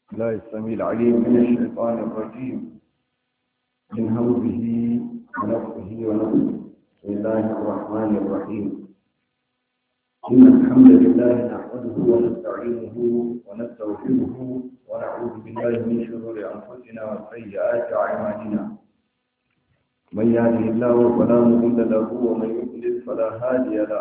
الله السميع العليم من الشيطان الرجيم من همزه ونفخه ونفخه. بسم الله الرحمن الرحيم. إن الحمد لله نحمده ونستعينه ونستغفره ونعوذ بالله من شرور أنفسنا وسيئات أعمالنا. من يهده الله فلا مضل له ومن يضلل فلا هادي له.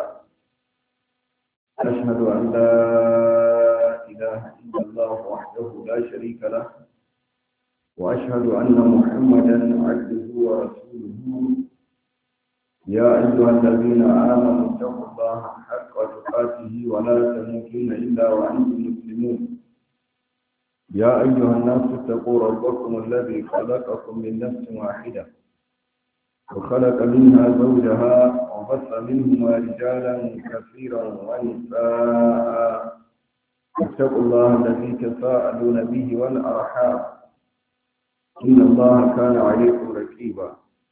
أشهد أن لا إله إلا الله وحده لا شريك له، وأشهد أن محمدا عبده ورسوله. يا أيها الذين آمنوا اتقوا الله حق تقاته ولا تموتن إلا وأنتم مسلمون. يا أيها الناس اتقوا ربكم الذي خلقكم من نفس واحدة وخلق منها زوجها وبث منهما رجالا كثيرا ونساء. اتقوا الله الذي تساءلون به والأرحام إن الله كان عليكم رقيبا.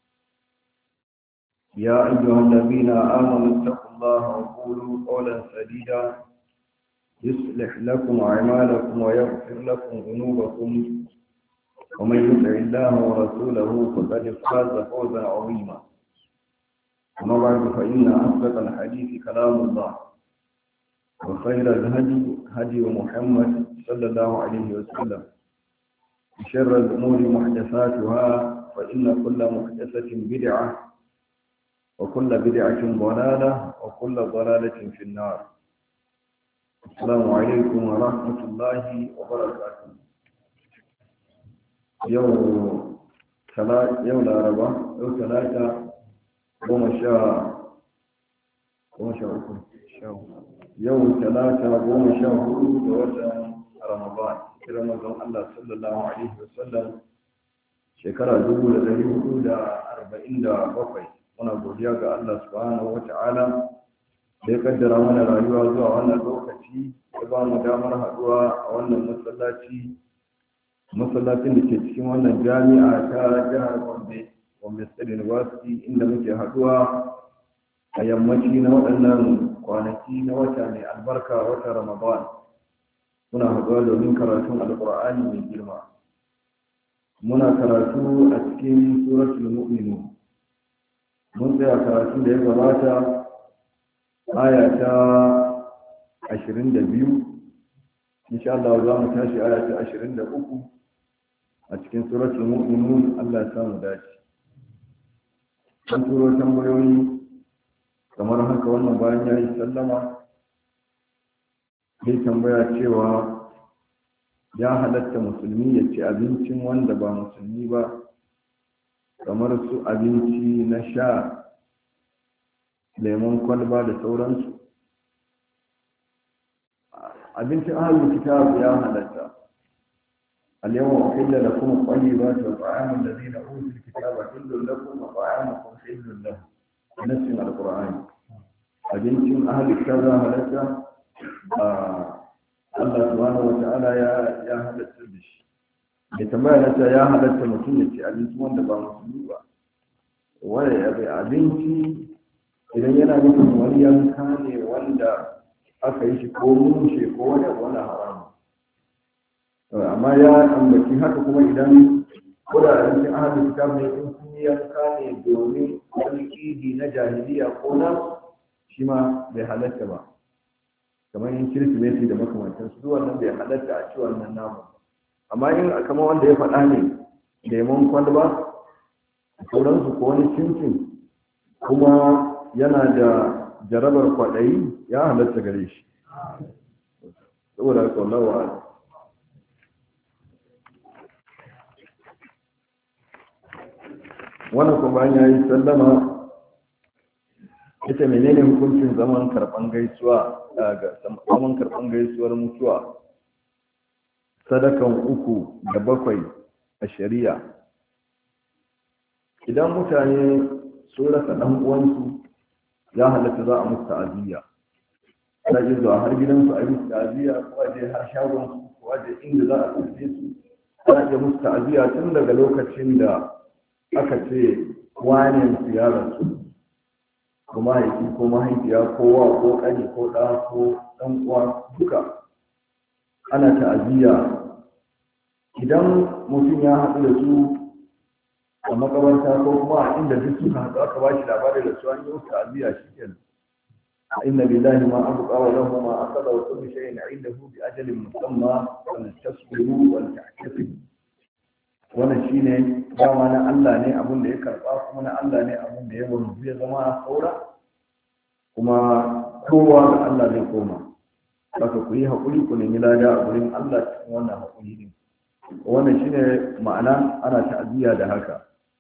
يا أيها الذين آمنوا اتقوا الله وقولوا قولا سديدا يصلح لكم أعمالكم ويغفر لكم ذنوبكم، ومن يطع الله ورسوله فقد فاز فوزا عظيما. أما بعد فإن أصدق الحديث كلام الله، وخير الهدي هدي محمد صلى الله عليه وسلم، وشر الأمور محدثاتها فإن كل محدثة بدعة وكل بدعة ضلالة وكل ضلالة في النار. السلام عليكم ورحمة الله وبركاته. يوم الأربعاء يوم ثلاثة yau talata 14 ga watan Ramadan, Ramadan Allah sallallahu alaihi wasallam, shekara 1447. Muna godiya ga Allah subhanahu wata'ala da ya kaddara mana rayuwa zuwa wannan lokaci, ya ba mu damar haduwa a wannan masallacin da ke cikin wannan jami'a ta jihar Gombe State University, inda muke haduwa a yammaci na waɗannan kwanaki na wata mai albarka, wata Ramadan. Muna haɗuwa domin karatun alƙur'ani mai girma. Muna karatu a cikin suratul mu'minun. Mun tsaya karatun da ya gabata aya ta 22. Insha Allah za mu tashi aya ta 23 a cikin suratul mu'minun. Allah ya samu dace. An turo tambayoyi kamar haka. Wannan bayan ya yi sallama zai tambaya cewa ya halatta musulmi ya ci abincin wanda ba musulmi ba, kamar su abinci na sha, lemon kwalba da sauransu. abincin ahlul kitab ya halatta. اليوم أحل لكم الطيبات وطعام الذين أوتوا الكتاب حل لكم وطعامكم حل لهم. نسمع القرآن. أبنتم أهل الكتاب هلتا الله سبحانه وتعالى يا هلتا بش يتمالك يا هلتا مكينة أبنتم وندبا مسلوبا ولا أبنتي إذا ينا مثل وليا كان وندا أكيش كومون شيكونا ولا حرام. Amma ya ambaci haka kuma idan kudaden ahalin kitab ne in sun yanka ne domin wani idi na jahiliya ko na shi ma bai halatta ba, kamar yin kirsimeti da makamantansu, duk wannan bai halatta a ci wannan namu. Amma in kamar wanda ya faɗa ne lemon kwalba sauransu ko wani cincin kuma yana da jarabar kwaɗayi, ya halatta gare shi. Saboda tsallawa wannan kuma ya yi sallama, ita menene hukuncin zaman karban gaisuwar mutuwa, sadakan 3 da 7 a shari'a. Idan mutane sun rasa ɗan uwansu, ya halatta za a musu ta'aziyya. Za a zuwa har gidansu a yi musu ta'aziyya, ko a je har shagonsu, ko a je inda za a tsaye su, za a je musu ta'aziyya tun daga lokacin da aka ce wanen su ya rasu, ko mahaifi ko mahaifiya ko wa ko ƙani ko ɗa ko ɗan uwa, duka ana ta'aziyya idan mutum ya haɗu da su a makabarta ko kuma a inda duk suka haɗu aka ba shi labarin da su an yi wasu ta'aziyya shi kenan inna lillahi ma abqa wa lahu ma akhadha wa kullu shay'in 'indahu bi ajalin musamma wal tasbiru wal ta'tafiru. Wannan shine dama na Allah ne abin da ya karba kuma na Allah ne abin da ya wanzu ya zama saura kuma kowa ga Allah zai koma. Saka ku yi haƙuri ku nemi lada a gurin Allah cikin wannan haƙuri din. Wannan shine ma'ana ana ta'aziyya da haka.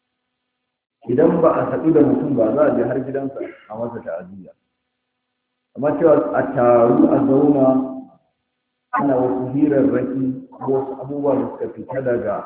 Idan ba a haɗu da mutum ba za a je har gidansa a masa ta'aziyya. Amma cewa a taru a zauna ana wasu hirarraki ko wasu abubuwa da suka fita daga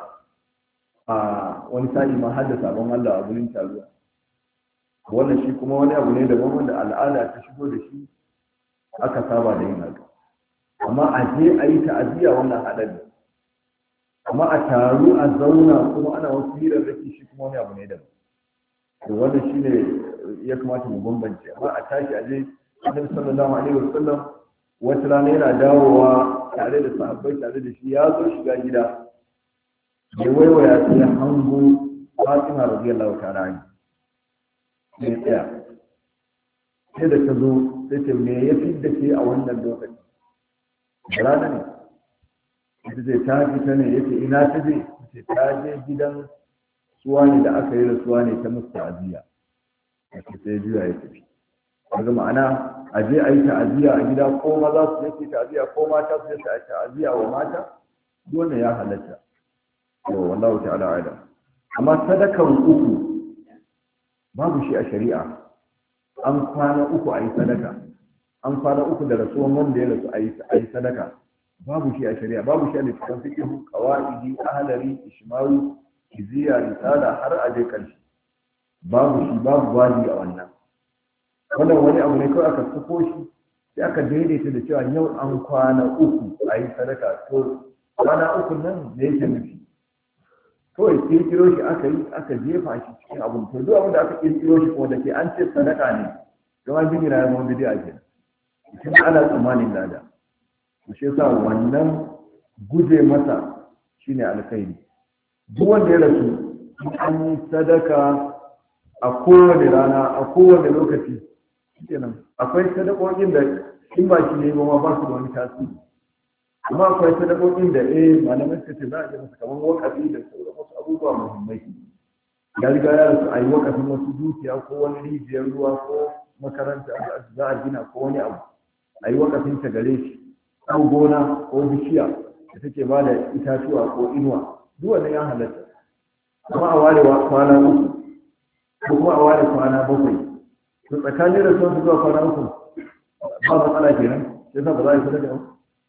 wani sa'i ma har da sabon Allah a gurin taruwa. Wannan shi kuma wani abu ne daban wanda al'ada ta shigo da shi aka saba da yin haka. Amma a je a yi ta'aziyya wannan haɗari. Amma a taru a zauna kuma ana wasu hirarraki shi kuma wani abu ne daban. To wannan shi ne ya kamata mu bambance. Amma a tashi a je Annabi sallallahu alaihi wasallam wata rana yana dawowa tare da sahabbai tare da shi ya zo shiga gida. Da waiwaya sai ya hango Fatima radiyallahu ta'ala anha. Sai tsaya. Sai da ta zo sai ce me ya fi da ke a wannan lokaci? Rana ne. Ita ce ta fita ne yace ina ta je? Ce ta je gidan suwa ne da aka yi da suwa ne ta musu ta'aziyya. Sai juya ya tafi. Daga ma'ana a je a yi ta'aziyya a gida ko maza su yake ta'aziyya ko mata su yake ta'aziyya wa mata dole ya halatta. To wallahu ta'ala alam. Amma sadakan uku babu shi a shari'a. An kwana uku a yi sadaka. An kwana uku da rasuwan wanda ya rasu a yi sadaka. Babu shi a shari'a. Babu shi a littafin fiqh, qawaidi, ahlari, ishmawi, iziya, risala har a je karshe. Babu shi babu wadi a wannan. Wannan wani abu ne kawai aka sako shi sai aka daidaita da cewa yau an kwana uku a yi sadaka. To kwana uku nan da yake nufi kawai kirkiro shi aka yi aka jefa shi cikin abun. To duk abin da aka kirkiro shi kuma da ke an ce sadaka ne don an jingina ya zama bidi'a ke tun ana tsammanin lada. To shi yasa wannan guje masa shine alkhairi. Duk wanda ya rasu an yi sadaka a kowane rana a kowane lokaci kenan. Akwai sadakokin da in ba shi ne ba ba su da wani tasiri, amma akwai sadakokin da malamai suka ce za a yi masa kamar wakafi da sauran wasu abubuwa muhimmai. Ya riga ya rasu a yi wakafin wasu dukiya ko wani rijiyar ruwa ko makaranta za a gina ko wani abu a yi wakafin ta gare shi ko gona ko bishiya da take ba da itatuwa ko inuwa duk wannan ya halatta. Kuma a ware kwana uku ko kuma a ware kwana bakwai. To tsakanin da sun zuwa kwana uku ba matsala kenan sai sa ba za a yi sadaka ba.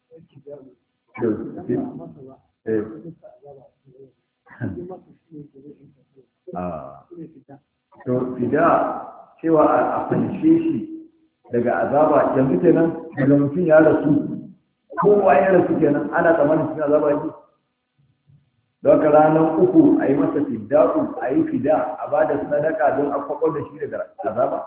To fida cewa a fanshe shi daga azaba yanzu kenan daga mutum ya rasu kowa ya rasu kenan ana tsammanin cikin azaba yake. Don ka ranar uku a yi masa fidda'u a yi fida a ba da sadaka don a kwakwar da shi daga azaba.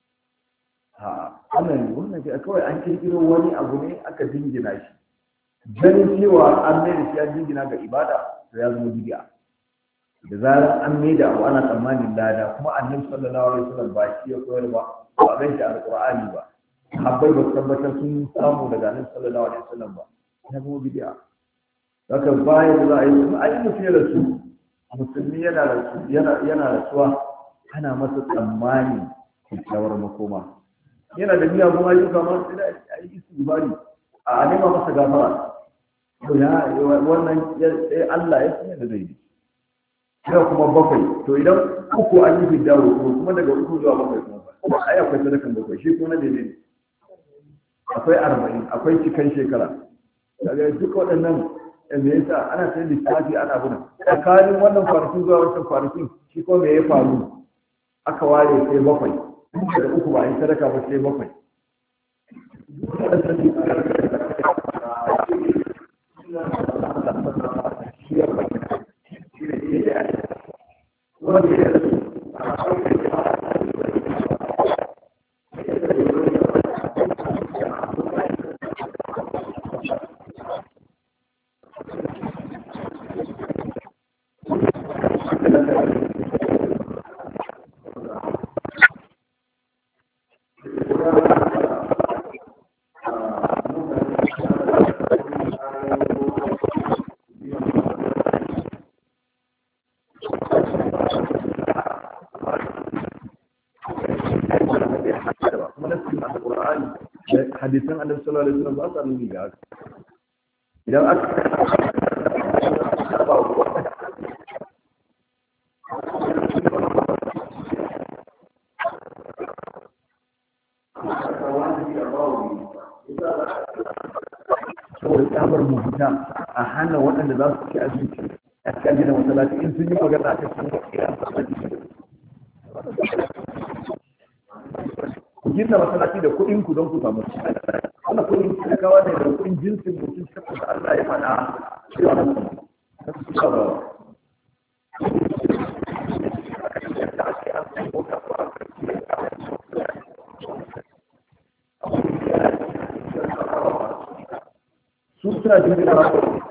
Wannan ke kawai an kirkiro wani abu ne aka jingina shi. Ganin cewa an mai da shi an jingina ga ibada to ya zama bid'a. Da zarar an mai da abu ana tsammanin lada kuma annabi sallallahu alaihi wasallam ba shi ya koyar ba ba gan shi alqur'ani ba. Habbai ba tabbatar sun samu daga annabi sallallahu alaihi wasallam ba. Ya zama bid'a. Haka baya da za a yi kuma an yi mutum ya rasu musulmi yana rasuwa ana masa tsammani kyakkyawar makoma. Yana da miyagun ayyuka ma sai da a yi istighfari a nema masa gafara. To ya wannan Allah ya sanya da zai yi. Sai kuma bakwai. To idan uku an yi fiddawo kuma daga uku zuwa bakwai kuma ai akwai sadakan bakwai shi kuma na daidai ne. Akwai 40 akwai cikan shekara. Daga duk waɗannan me yasa ana sai lissafi ana buna tsakanin wannan kwanakin zuwa wancan kwanakin shi ko me ya faru aka ware sai bakwai da uku ba a yi sadaka ba sai bakwai. hadisan annabi sallallahu alaihi wasallam ba sa nuni ga haka idan aka tsabar mugunta a hana waɗanda za su ci abinci a cikin gidan masallaci in sun yi magana a cikin ku gina masallaci da kuɗin ku don ku samu wannan kuɗin talakawa ne da kuɗin jinsin mutum saboda Allah ya faɗa cewa su suna jin da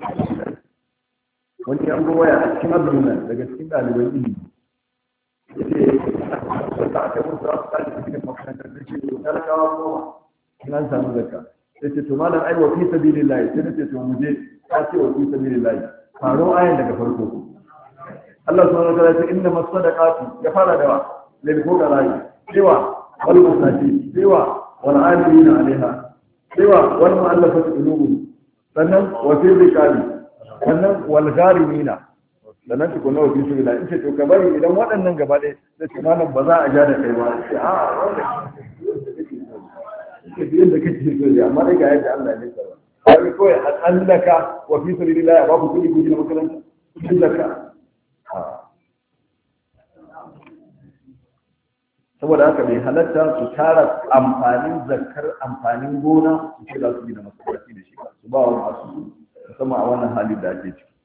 wani yan waya a cikin azumin nan daga cikin ɗaliban ilimi ya ce wata aka yi wasu wasu ɗaliban cikin makarantar da ke talakawa kowa in an samu zakka ya ce to malam ai wa fi sabilillahi sai na ce to mu je ta ce wa fi sabilillahi faro ayan daga farko Allah subhanahu wa ta'ala ya ce inna masadaqatu ya fara da wa lil fuqara'i cewa wal masakin cewa wal amilina alaiha cewa wal mu'allafati qulubuhum sannan wafi rikali sannan walgarimina sannan tukuna wafi su bila in ce to ka bari idan waɗannan gaba ɗaya da ce malam ba za a ja da kai ba ce a wanda ke biyan da kake so ne amma dai ga yadda Allah ya nisa ba kawai kawai a tsallaka wafi su bila ya ba ku kuɗi kuɗi na makaranta tsallaka saboda haka bai halatta su tara amfanin zakar amfanin gona su ce za su gina masallaci da shi ba su ba wa masu musamman a wannan halin da ake ciki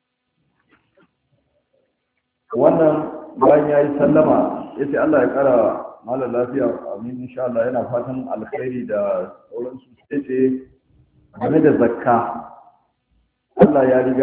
wannan bayan ya yi sallama ya ce Allah ya kara malar lafiya amin insha Allah yana fatan alkhairi da sauransu ya ce game da zakka Allah ya riga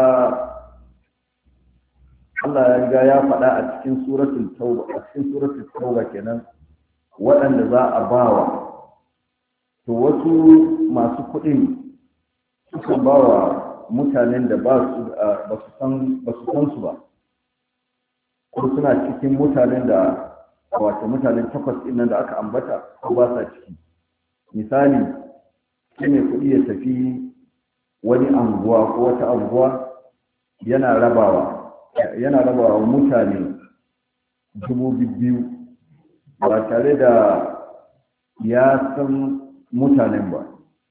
ya faɗa a cikin suratul tauba kenan waɗanda za a bawa to wasu masu kuɗin sukan bawa mutanen da ba su san su ba ko suna cikin mutanen da wato mutanen takwas ɗin nan da aka ambata ko ba sa ciki misali shi ne kuɗi ya tafi wani anguwa ko wata anguwa yana rabawa mutane 2,000 ba tare da ya san mutanen ba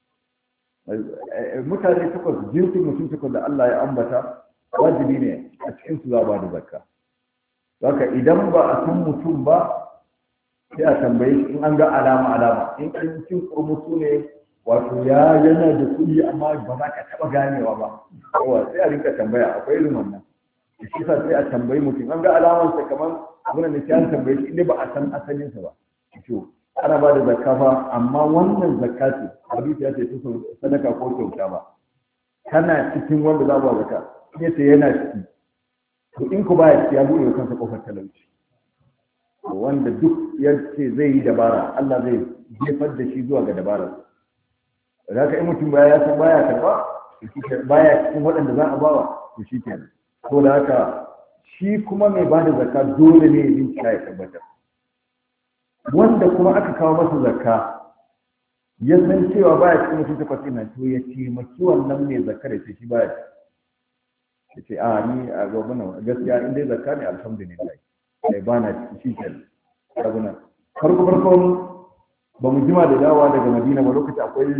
mutane takwas jinsin mutum takwas da Allah ya ambata wajibi ne a cikin su za ba da zakka haka idan ba a san mutum ba sai a tambaye shi in an ga alama in an cin kurmutu ne wato yana da kuɗi amma ba za ka taɓa ganewa ba sai a rinka tambaya akwai irin wannan shi sa sai a tambayi mutum an ga alamansa kamar abin da sai an tambaye shi inda ba a san asalinsa ba to ana ba da zakka fa amma wannan zakka ce hadisi ya ce ta sadaka ko kyauta ba kana cikin wanda za ba zakka in yace yana ciki to in ku baya ciki ya buɗe kansa kofar talauci wanda duk ya ce zai yi dabara Allah zai jefar da shi zuwa ga dabarar da ka in mutum ya san baya karba baya cikin waɗanda za a bawa to shi kenan to da haka shi kuma mai bada zakka dole ne yin bincika ya tabbatar wanda kuma aka kawo masa zakka ya san cewa baya cikin mutum takwas ina to ya taimaki wannan mai zakka da shi baya ya ce a ni a gobe nan gaskiya in dai zakka ne alhamdulillah sai ba na shi kenan abuna farko ba mu jima da dawowa daga Madina ba lokaci akwai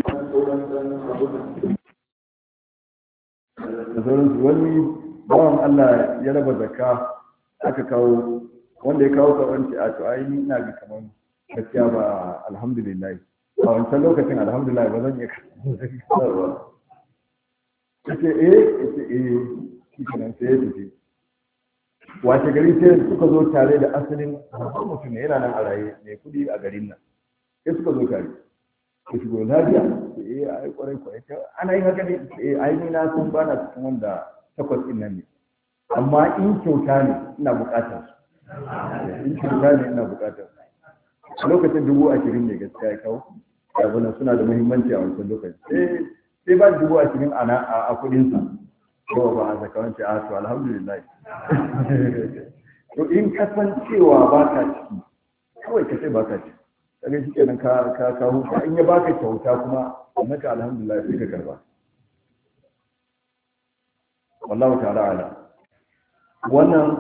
sauran wani bawan Allah ya raba zakka aka kawo wanda ya kawo kawanci a to ai ina ga kamar gaskiya ba alhamdulillah a wancan lokacin alhamdulillah ba zan iya kawo yace shi kenan sai ya tafi wace gari sai suka zo tare da asalin mutum ne yana nan a raye mai kudi a garin nan sai suka zo tare ko shigo lafiya ai kwarai ana yin haka ne ai ni na san ba na cikin wanda takwas din nan ne amma in kyauta ne ina buƙatar su, in kyauta ne ina buƙatar su. A lokacin 20,000 ne gaskiya ya kawo abunan suna da muhimmanci a wancan lokaci sai ba 20,000 a kuɗinsa ko ba a zakawanci a to alhamdulillah. To in kasancewa ba ka ciki kawai ka ce ba ka ciki kaga shi kenan ka huta. In ya baka kyauta kuma naka alhamdulillah sai ka karba. wallahu ta'ala ala. Wannan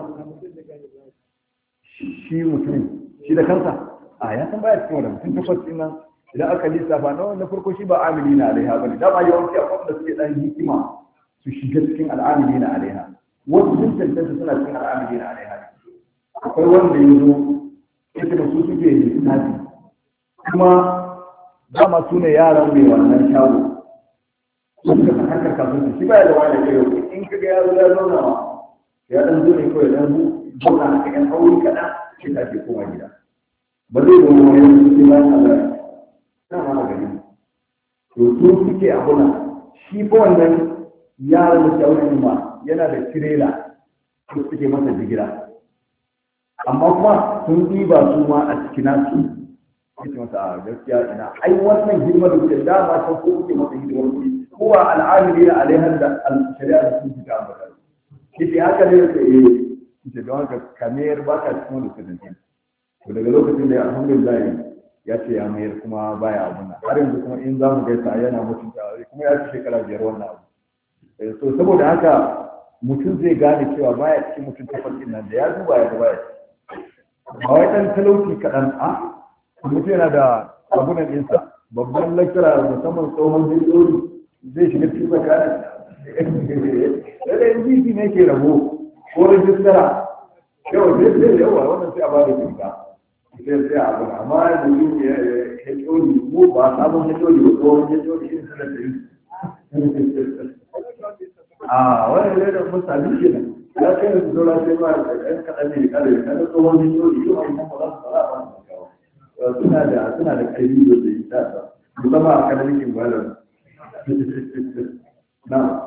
shi mutum shi da kansa ya san baya cikin wannan mutum takwas din nan idan aka lissafa na farko shi ba amili na alaiha bane dama yawanci akwai wanda suke dan hikima su shiga cikin al'amili na alaiha, wasu sun tantance suna cikin al'amili na alaiha. Akwai wanda ya zo ita da su suke lissafi kuma dama su ne yaran mai wannan shago suka san harkar kasuwanci shi baya da wani da yau in kaga ya zo ya zauna ma ya dan zo ne kawai dan zauna na kan aure kaɗan shi ta ke koma gida ba zai zo wani yanzu sai bayan Allah ta ma gari to su suke abuna shi fa wannan yaran da shawarar ma yana da tirela su suke masa jigira amma kuma sun ɗiba su ma a cikin nasu yake masa a gaskiya ina ai wannan hidimar da kuke dama ta ko kuke masa hidimar kuɗi ko ba al'amiri na alaihan da shari'a da sun fita ambata yake haka ne yake yake don haka kamar ba ka cikin wani kudin to daga lokacin da alhamdulillah ya ce ya mayar kuma baya abun nan har yanzu kuma in za mu gaisa yana mutunta kuma ya ci shekara 5 wannan abu so saboda haka mutum zai gane cewa baya cikin mutum tafarkin nan da ya duba ya gaba ya ba wai dan talauci kaɗan mutum yana da abunan ɗinsa babban lakira musamman tsohon jirgin zai shiga cikin tsakanin da yin jiki ne ke rabo ko rajistara yawa zai yawa wannan sai a ba da kyauta sai a abu amma da yin hajjoli ko ba sabon hajjoli ba tsohon hajjoli shi sanar da yi wani ne da mutane ke nan ya kai da su zola sai ma ɗan kaɗan ne kada ya kada tsohon hajjoli yau a yi kuma za su fara ba su suna da ƙarfi da zai ta ta musamman a kananikin gwalar na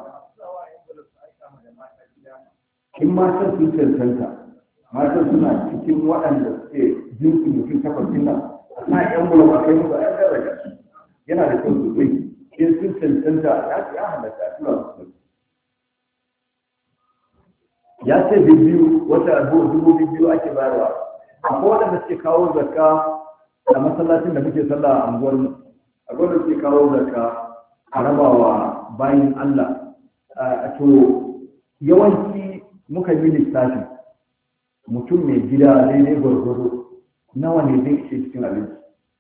in matan sun cancanta matan suna cikin waɗanda suke jinsi mutum takwasin nan na yan mulki a kai musu a yan daraja yana da kyau sosai in sun cancanta ya halatta a tura su ya ce biyu wata 2,000 ake bayarwa akwai waɗanda suke kawo zakka a masallacin da muke sallah a unguwarmu a gwada suke kawo zakka a rabawa bayan Allah to yawanci muka yi lissafi mutum mai gida daidai gwargwado nawa ne zai ishe cikin abinci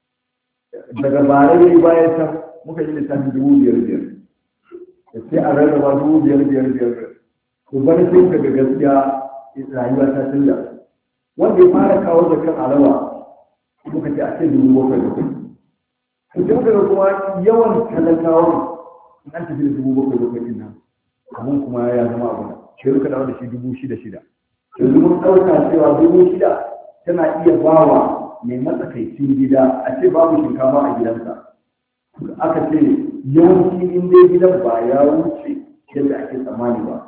daga barai bayan can muka yi lissafin 5,500 sai a rarraba 5,500 to bari sai ka ga gaskiya rayuwa ta canza wanda ya fara kawo zakkan alawa muka ce a ce 7,000 idan daga kuma yawan talakawan an tafi da 7,000 din nan abun kuma ya zama abu sai muka dawo da shi 6,600 yanzu mun ɗauka cewa 6,000 tana iya bawa mai matsakaicin gida a ce babu shinkafa a gidansa aka ce yawanci in dai gidan ba ya wuce yadda ake tsammani ba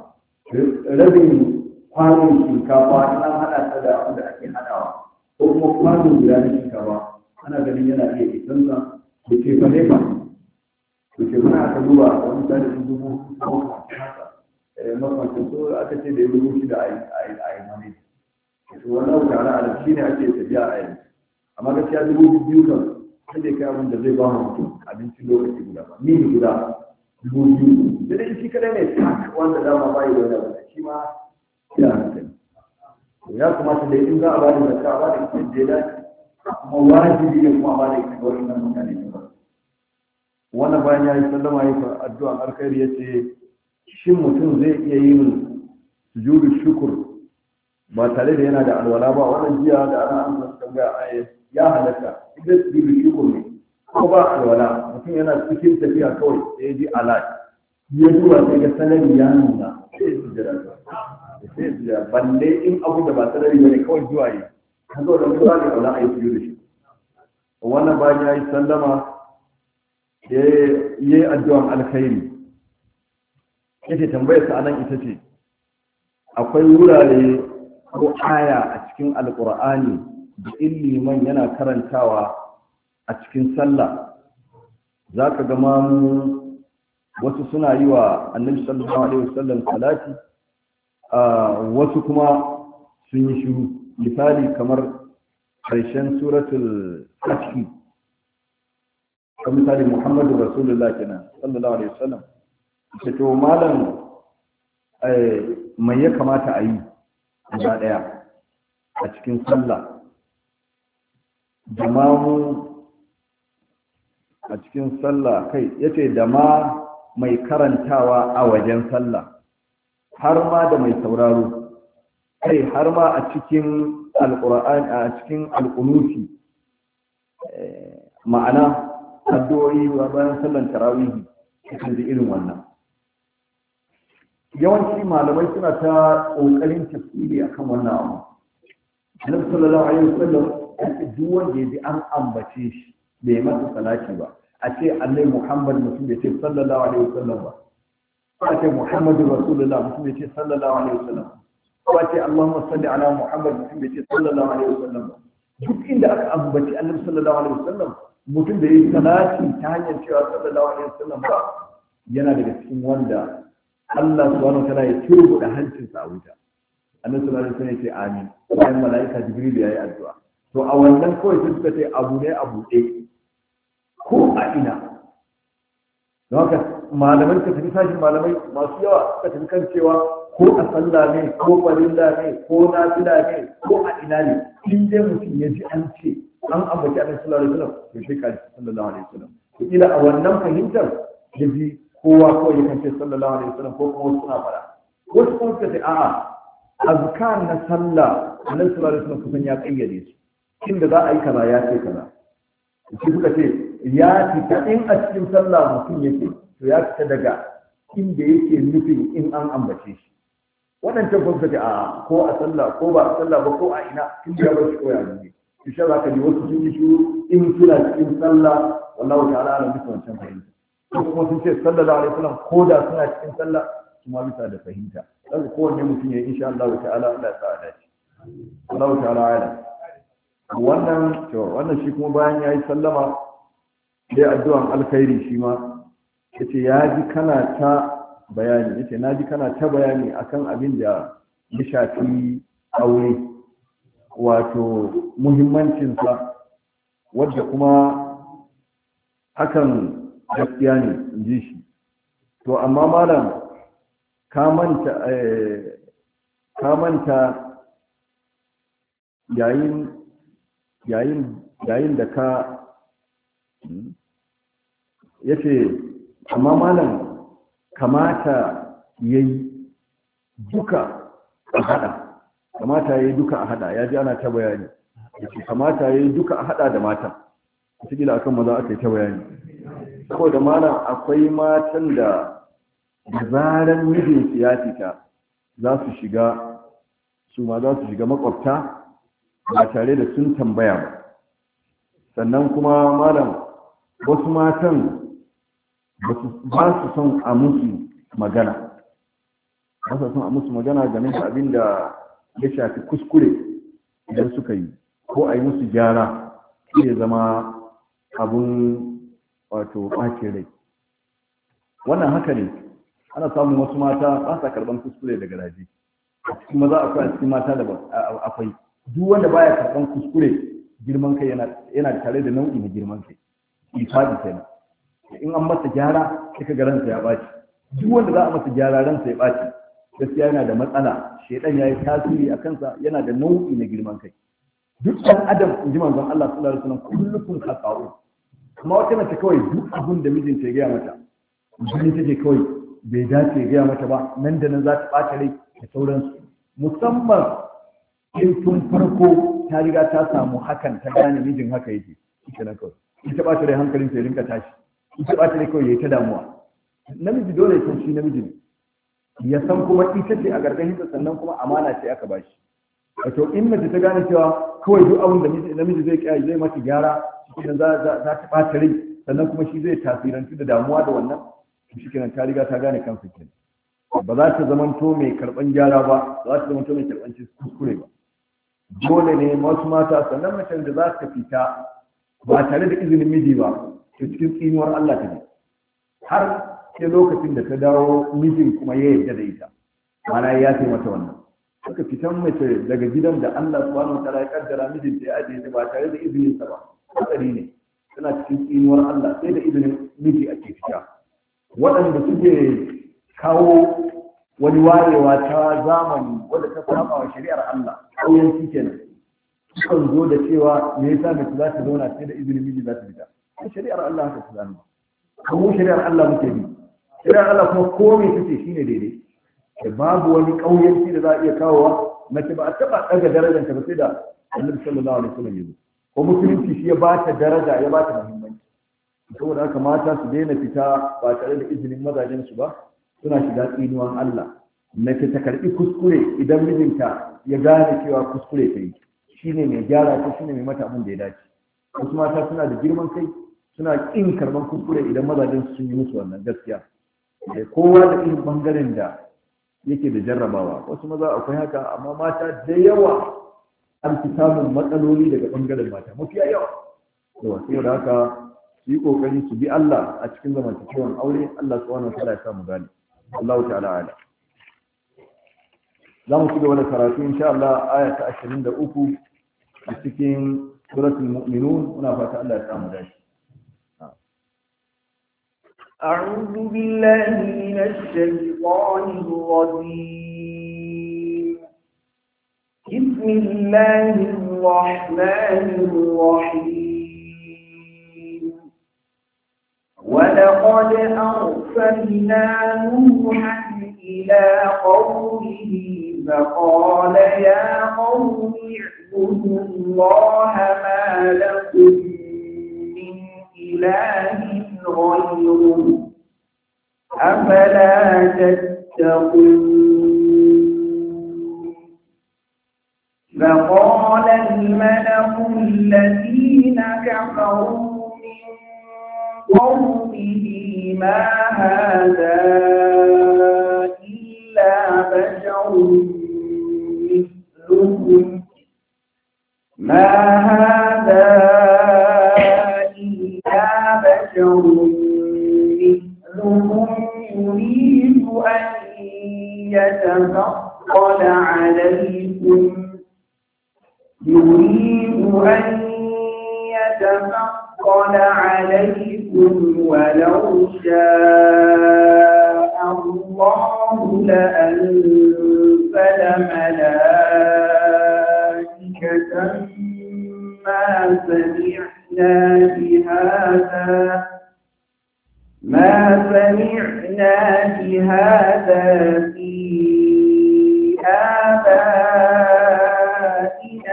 rabin kwanon shinkafa an haɗa ta da abin da ake haɗawa ko kuma kwanon guda na shinkafa ana ganin yana iya isansa da ce fa ne ba to ce muna aka duba a wani tsari 4,000 makwancin so aka ce da ya 6,000 a yi mani to wannan tare a shi ne ake tafiya a yanzu amma gaskiya 2,000 kan sai dai kai abin da zai ba mu mutum abincin lokaci guda ba mini guda 2,000 da dai shi kadai ne tak wanda dama ba yi da wani abu shi ma ya hankali ya kamata da in za a ba da zakka a ba da ita da ya dace kuma wajibi ne kuma ba da ita ga wannan mutane ne ba wannan bayan ya yi sallama ya yi addu'an alkhairi ya ce shin mutum zai iya yin sujudu shukur ba tare da yana da alwala ba wannan jiya da ana amsa tambaya ya halatta idan sujudu shukur ne ko ba alwala mutum yana cikin tafiya kawai sai ya ji alat ya zuwa sai ga sanari ya nuna sai su jira sai su jira balle in abu da ba sanari bane kawai zuwa yi ka zo da zuwa ne wala a yi sujudu shi wannan bayan ya yi sallama ya yi addu'an alkhairi yake tambayar sa anan ita ce akwai wurare ko aya a cikin alkur'ani da liman yana karantawa a cikin sallah za ka ga mamu wasu suna yi wa annabi sallallahu alaihi wasallam salati, wasu kuma sun yi shiru. Misali kamar ƙarshen suratul fathi, kamar misali Muhammadu Rasulullah kenan sallallahu alaihi wasallam, ce to malam mai ya kamata a yi guda ɗaya a cikin sallah da mamu a cikin sallah kai yace da ma mai karantawa a wajen sallah, har ma da mai sauraro, kai har ma a cikin alƙur'ani, a cikin alƙunuti, ma'ana addu'o'i bayan sallan tarawihi cikin da irin wannan. Yawanci malamai suna ta ƙoƙarin tafsiri akan wannan abu. Annabi sallallahu alaihi wasallam yake duk wanda ya ji an ambace shi bai masa salati ba, a ce Annabi Muhammad mutum bai ce sallallahu alaihi wasallam ba, a ce Muhammadu Rasulullah mutum bai ce sallallahu alaihi wasallam, ko a ce Allahumma salli ala Muhammad mutum bai ce sallallahu alaihi wasallam ba. Duk inda aka ambaci Annabi sallallahu alaihi wasallam mutum da yi salati ta hanyar cewa sallallahu alaihi wasallam ba, yana daga cikin wanda Allah subhanahu wataala ya turbuda hancinsa a wuta. Annabi sallallahu alaihi wasallam ya ce amin, bayan mala'ika Jibril ya yi addu'a. To a wannan kawai sai suka ce abu ne a buɗe ko a ina. Don haka malamai suka tafi sashin malamai masu yawa suka tafi kan cewa ko a sallah ne ko farilla ne ko nafila ne ko a ina ne, in dai mutum ya ji an ce an ambaci Annabi sallallahu alaihi wasallam to sai ka ji sallallahu alaihi wasallam. To ila a wannan fahimtar ya ji kowa kawai ya kance sallallahu alaihi wasallam ko kuma wasu suna fara. Wasu kuma suka ce a'a azkar na sallah Annabi sallallahu alaihi wasallam kusan ya kayyade su. Inda za a yi kaza ya ce kaza. Shi suka ce ya fita in a cikin sallah mutum yake to ya fita daga inda yake nufin in an ambace shi. Waɗancan kuma suka ce a'a ko a sallah ko ba a sallah ba ko a ina in ya bar shi ko ya nuni. Shi za ka ji wasu sun yi shiru in suna cikin sallah wallahu ta'ala ala bisa wancan fahimta. Ko kuma sun ce sallallahu alaihi wasallam ko da suna cikin sallah kuma bisa da fahimta. Daga kowanne mutum ya insha Allah ta'ala Allah ya sa dace. Allah ta'ala ala. Wannan shi kuma bayan ya yi sallama sai addu'an alkhairi shi ma yace ya ji kana ta bayani, yace na ji kana ta bayani akan abin da ya shafi aure, wato muhimmancinsa, wadda kuma hakan gaskiya ne in ji shi. To amma malam ka manta yayin da ka yace amma malam kamata yayi duka a hada, ya ji ana ta bayani, yace kamata yayi duka a hada da matan, wataƙila akan maza aka yi ta bayani. Saboda malam akwai matan da zaran mijinsu ya fita za su shiga makwabta ba tare da sun tambaya ba. Sannan kuma malam wasu matan ba su son a musu magana game da abin da ya shafi kuskure idan suka yi, ko a yi musu gyara ya zama abun wato ɓace rai. Wannan haka ne, ana samun wasu mata ba sa karɓar kuskure daga raji. A cikin maza akwai, a cikin mata da akwai. Duk wanda baya karɓar kuskure, girman kai yana tare da nau'i na girman kai. Ifadi kenan. In an masa gyara sai ka ransa ya ɓaci. Duk wanda za a masa gyara ransa ya ɓaci, gaskiya yana da matsala. Shedan ya yi tasiri a kansa, yana da nau'i na girman kai. Duk ɗan adam, in ji manzon Allah sallallahu alaihi wasallam, kullukum khata'un. Kuma wata mace kawai duk abin da mijinta ya gaya mata, jini take kawai bai dace ya gaya mata ba, nan da nan za ta ɓata rai da sauransu. Musamman in tun farko ta riga ta samu hakan, ta gane mijin haka yake, ita na kawai. In ta ɓata rai hankalin sai rinka tashi, in ta ɓata rai kawai ya yi ta damuwa. Namiji dole ya san shi namiji ne. Ya san kuma ita ce a gargashinsa, sannan kuma amana ce aka bashi. Wato in mace ta gane cewa kawai duk abin da namiji zai kiyaye zai mata gyara, shi za ta ɓata rai, sannan kuma shi zai tasirantu da damuwa da wannan, shi kenan ta riga ta gane kansa kenan. ba za ta zamanto mai karban gyara ba za ta zamanto mai karban kuskure ba. Dole ne wasu mata sannan macen da za ta fita ba tare da izinin miji ba to cikin tsinuwar Allah ta ne har sai lokacin da ta dawo mijin kuma ya yarda da ita mana ya ce mata wannan suka fitan mace daga gidan da Allah subhanahu wa ta'ala ya kaddara mijin ta ya ajiye ta ba tare da izinin sa ba hatsari ne tana cikin tsinuwar Allah sai da izinin miji ake fita. Waɗanda suke kawo wani wayewa ta zamani wadda ta saba wa shari'ar Allah kauyanci kenan sukan zo da cewa me yasa mace za ta zauna sai da izinin miji za ta fita shari'ar Allah haka ta zama kuma shari'ar Allah muke bi shari'ar Allah kuma komai tace shine daidai da babu wani kauyanci da za a iya kawowa mace ba a taba daga darajar ta ba sai da Annabi sallallahu alaihi wasallam ya zo ko musulunci shi ya ba ta daraja ya ba ta muhimmanci saboda haka mata su daina fita ba tare da izinin mazajen su ba suna shiga tsinuwan Allah mace ta karbi kuskure idan mijinta ya gane cewa kuskure ta yi shine mai gyara ta shine mai mata abin da ya dace. Wasu mata suna da girman kai suna kin karban kuskure idan mazajen sun yi musu wannan gaskiya kowa da irin bangaren da yake da jarrabawa wasu maza akwai haka amma mata da yawa an fi samun matsaloli daga bangaren mata mafiya yawa saboda haka su yi kokari su bi Allah a cikin zamantakewan aure Allah subhanahu wa ta'ala ya samu gani Allah ta'ala ala za mu ci gaba da karatu insha Allah aya ta 23 a cikin suratul mu'minun muna fata Allah ya samu dace. أعوذ بالله من الشيطان الرجيم بسم الله الرحمن الرحيم ولقد أرسلنا نوحا إلى قومه فقال يا قوم اعبدوا الله ما لكم من إله غيره أفلا تتقون فقال الملأ الذين كفروا من قومه ما هذا إلا بشر مثلكم ما هذا إلا بشر مثلكم يريد أن يتفضل عليكم ولو شاء الله لأنزل ملائكة ما سمعنا بهذا في آبائنا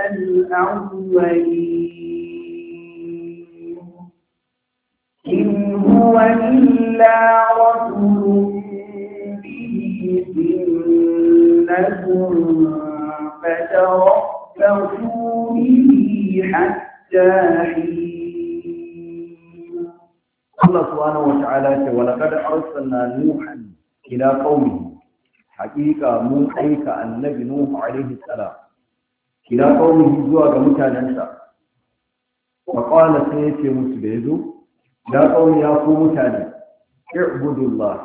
الأولين إن هو إلا رجل به جنة فتربصوا به حتى حين. الله سبحانه وتعالى ولقد أرسلنا نوحا إلى قومه حقيقة موحيك النبي نوح عليه السلام إلى قومه زواج متاننسا وقال سيتي مسبيزو يا قوم يا قوم متاني اعبدوا الله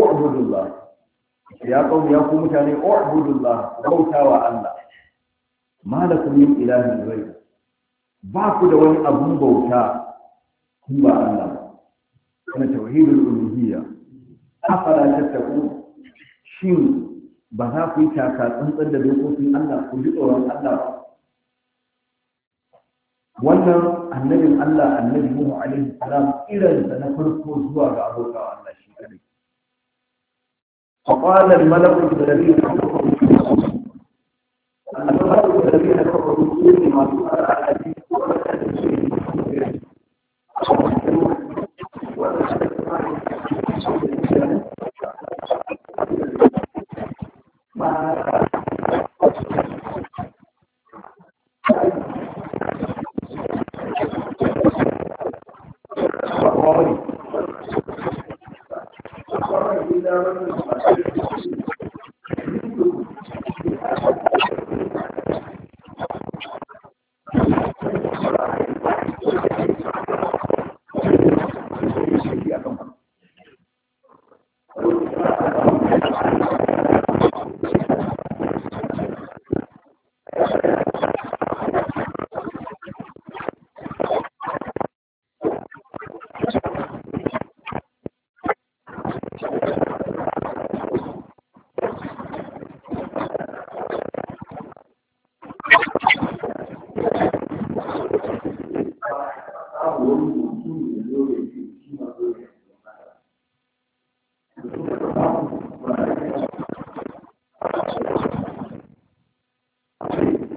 يا قوم يا قوم متاني اعبدوا الله بوتا الله ما لكم من إله غيره باكو da wani abun bauta kun ba Allah kana tauhidul uluhiyya afala tattaqun shin ba za ku yi taka tsantsan da dokokin Allah ku ji tsoron Allah ba wannan annabin Allah annabi Nuhu alaihi salam irin da na farko zuwa ga abokan Allah shi kadai فقال الملأ الذين كفروا ما سأل على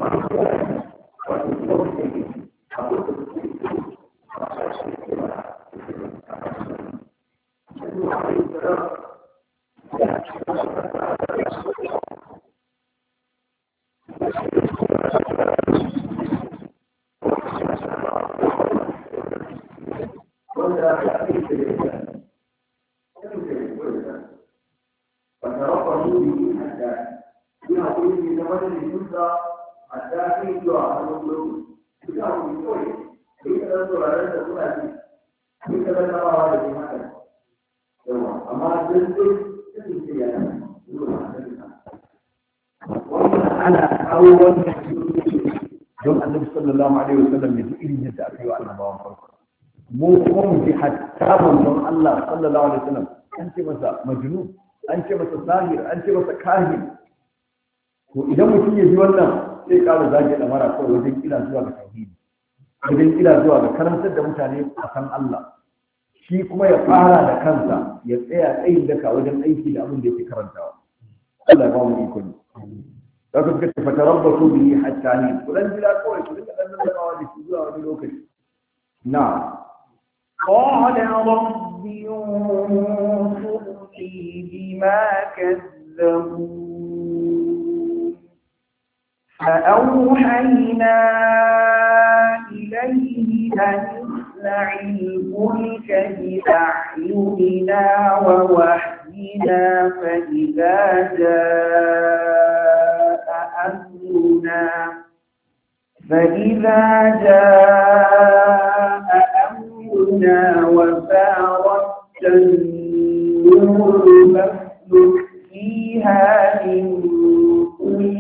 don annabi sallallahu alaihi wasallam ya ji irin yadda aka yi wa annabawan farko mu kuma mu ji hatta don Allah sallallahu alaihi wasallam an ce masa majnun an ce masa sahir an ce masa kahin to idan mutum ya ji wannan sai ƙara zage da mara kawai wajen kira zuwa ga tauhidi wajen kira zuwa ga karantar da mutane a san Allah shi kuma ya fara da kansa ya tsaya tsayin daka wajen aiki da abin da yake karantawa Allah ya ba mu iko ne da kuka ce fatarabbasu bihi hatta ni kullun jira kawai ku dinga dan nabawa da shi zuwa wani lokaci na قال رب انصرني بما كذبون فأوحينا إليه أن اصنع الفلك بأعيننا ووحينا فإذا جاء أمرنا وفارت النور فاسلك فيها من كل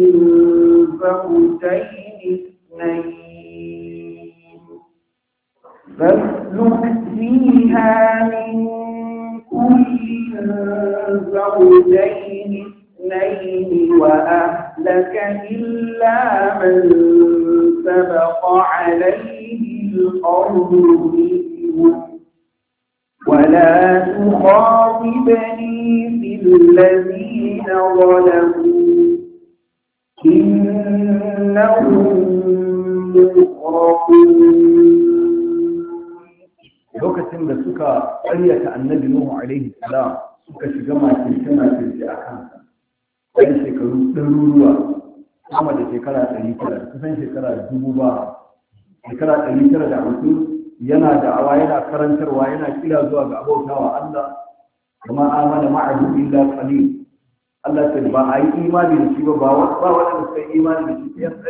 زوجين اثنين وأهلك إلا من سبق عليه القول منهم ولا تخاطبني في الذين ظلموا إنهم مغرقون. lokacin da suka ƙaryata annabi Nuhu alaihi salam suka shiga makirce a kansa ɗan shekaru ɗaruruwa sama da shekara 900 kusan shekara 1000 ba shekara 950 yana da'awa yana karantarwa yana kira zuwa ga abautawa Allah kuma amana ma'ahu illa qalil Allah ce ba a yi imani da shi ba wanda suka yi imani da shi sai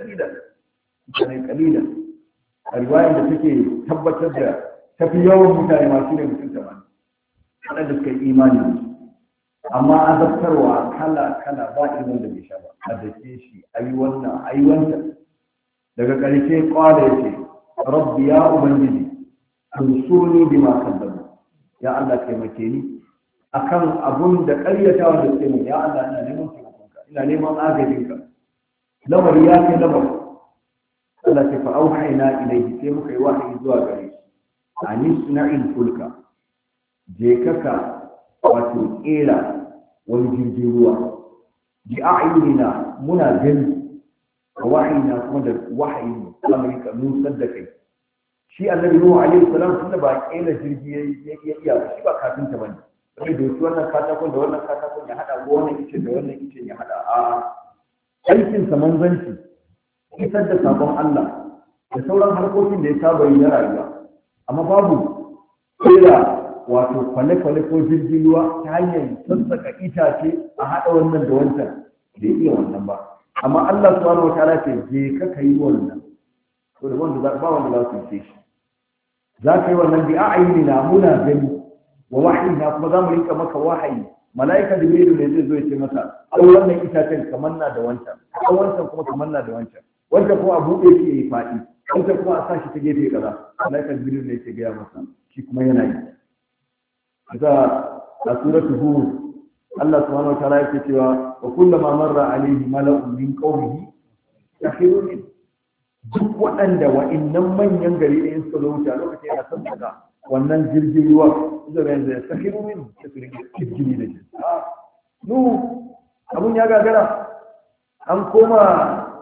kalilan a riwayar da take tabbatar da tafi yawan mutane masu ne mutum 80 waɗanda suka yi imani da shi amma azabtarwa kala ba irin da bai sha ba a dake shi ayi wannan daga ƙarshe kwala yace rabbi ya ubangiji ansurni bima kaddabu ya Allah taimake ni akan abun da ƙaryatawa da suke mun ya Allah ina neman taimakonka ina neman agajinka lamari ya kai lamari Allah ta fa auhayna ilayhi sai muka yi wahayi zuwa gare shi anisna'il fulka je kaka wato kera wani jirgin ruwa bi a'yunina muna gani wahayina kuma da wahayi kamar ka nusar da kai shi annabi Nuhu alaihi salam tunda ba kera jirgi ya iya shi ba kafinta bane sai da wannan katakon da wannan katakon ya hada ko wannan ice da wannan ice ya hada a aikin sa manzanci isar da sabon Allah da sauran harkokin da ya saba yi na rayuwa amma babu kera wato kwale-kwale ko jirgin ruwa ta hanyar sassaka itace a haɗa wannan da wancan da iya wannan ba amma Allah subhanahu wa ta'ala ce je ka yi wannan to da wanda ba wanda za su yi shi za ka yi wannan bi a'yunina muna gani wa wahayina kuma za mu rinka maka wahayi mala'ika da mai ne zai zo ya ce masa ai wannan itacen kamar na da wancan ai wancan kuma kamar na da wancan wanda kuma a buɗe shi yayi faɗi wanda kuma a sa shi ta gefe kaza mala'ika da ne yake gaya masa shi kuma yana yi kaga a suratul hud Allah subhanahu wa ta'ala yake cewa wa kullama marra alayhi mala'un min qawmihi yakhirun duk waɗanda wa'annan manyan gari ɗayan suka zo wuce a lokacin yana son daga wannan jirgin ruwa zai yanzu ya sahiru min ta su rike jirgin da shi nu abun ya gagara an koma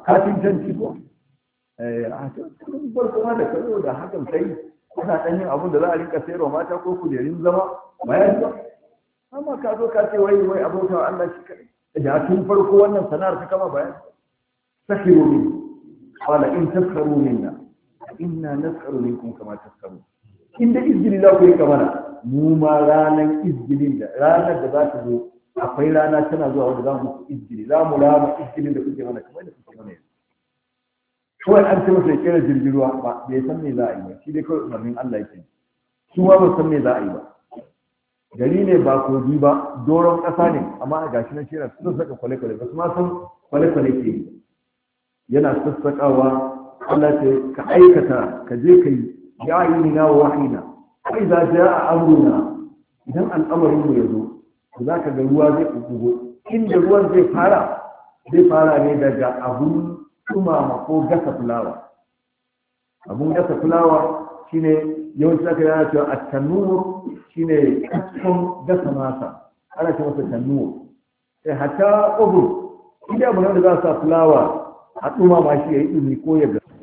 kafin canci ko a cikin farko ma da karo da hakan kai kuna ɗan yin abin da za a rinka sayarwa mata ko kujerun zama bayan ba amma ka zo ka ce wai abota Allah shi kadai da tun farko wannan sana'ar ta kama bayan sakiru min qala in taskaru minna inna naskaru minkum kama taskaru inda izgili za ku yi kamana mu ma ranar izgilin da ranar da za ta zo akwai rana tana zuwa wanda za mu izgili za mu rama izgilin da kuke mana kamar da kuke mana yanzu kawai an ce masa ya kera jirgin ruwa ba bai san me za a yi ba shi dai kawai umarnin Allah yake su ma ba san me za a yi ba gari ne ba kogi ba doron ƙasa ne amma a gashi nan shi yana sassaka kwale-kwale ba su ma san kwale-kwale ke yi yana sassaƙawa Allah ce ka aikata ka je ka yi ya yi na wa wahina kai za ta a amruna idan al'amarin mu ya zo za ka ga ruwa zai ƙuƙugo inda ruwan zai fara ne daga abun dumama ko gasa fulawa abun gasa fulawa shine yawanci aka yana cewa at-tanur shine kaskon gasa masa ana ce masa tanur sai hatta oven idan abun da za sa fulawa a dumama shi yayi dumi ko ya gasa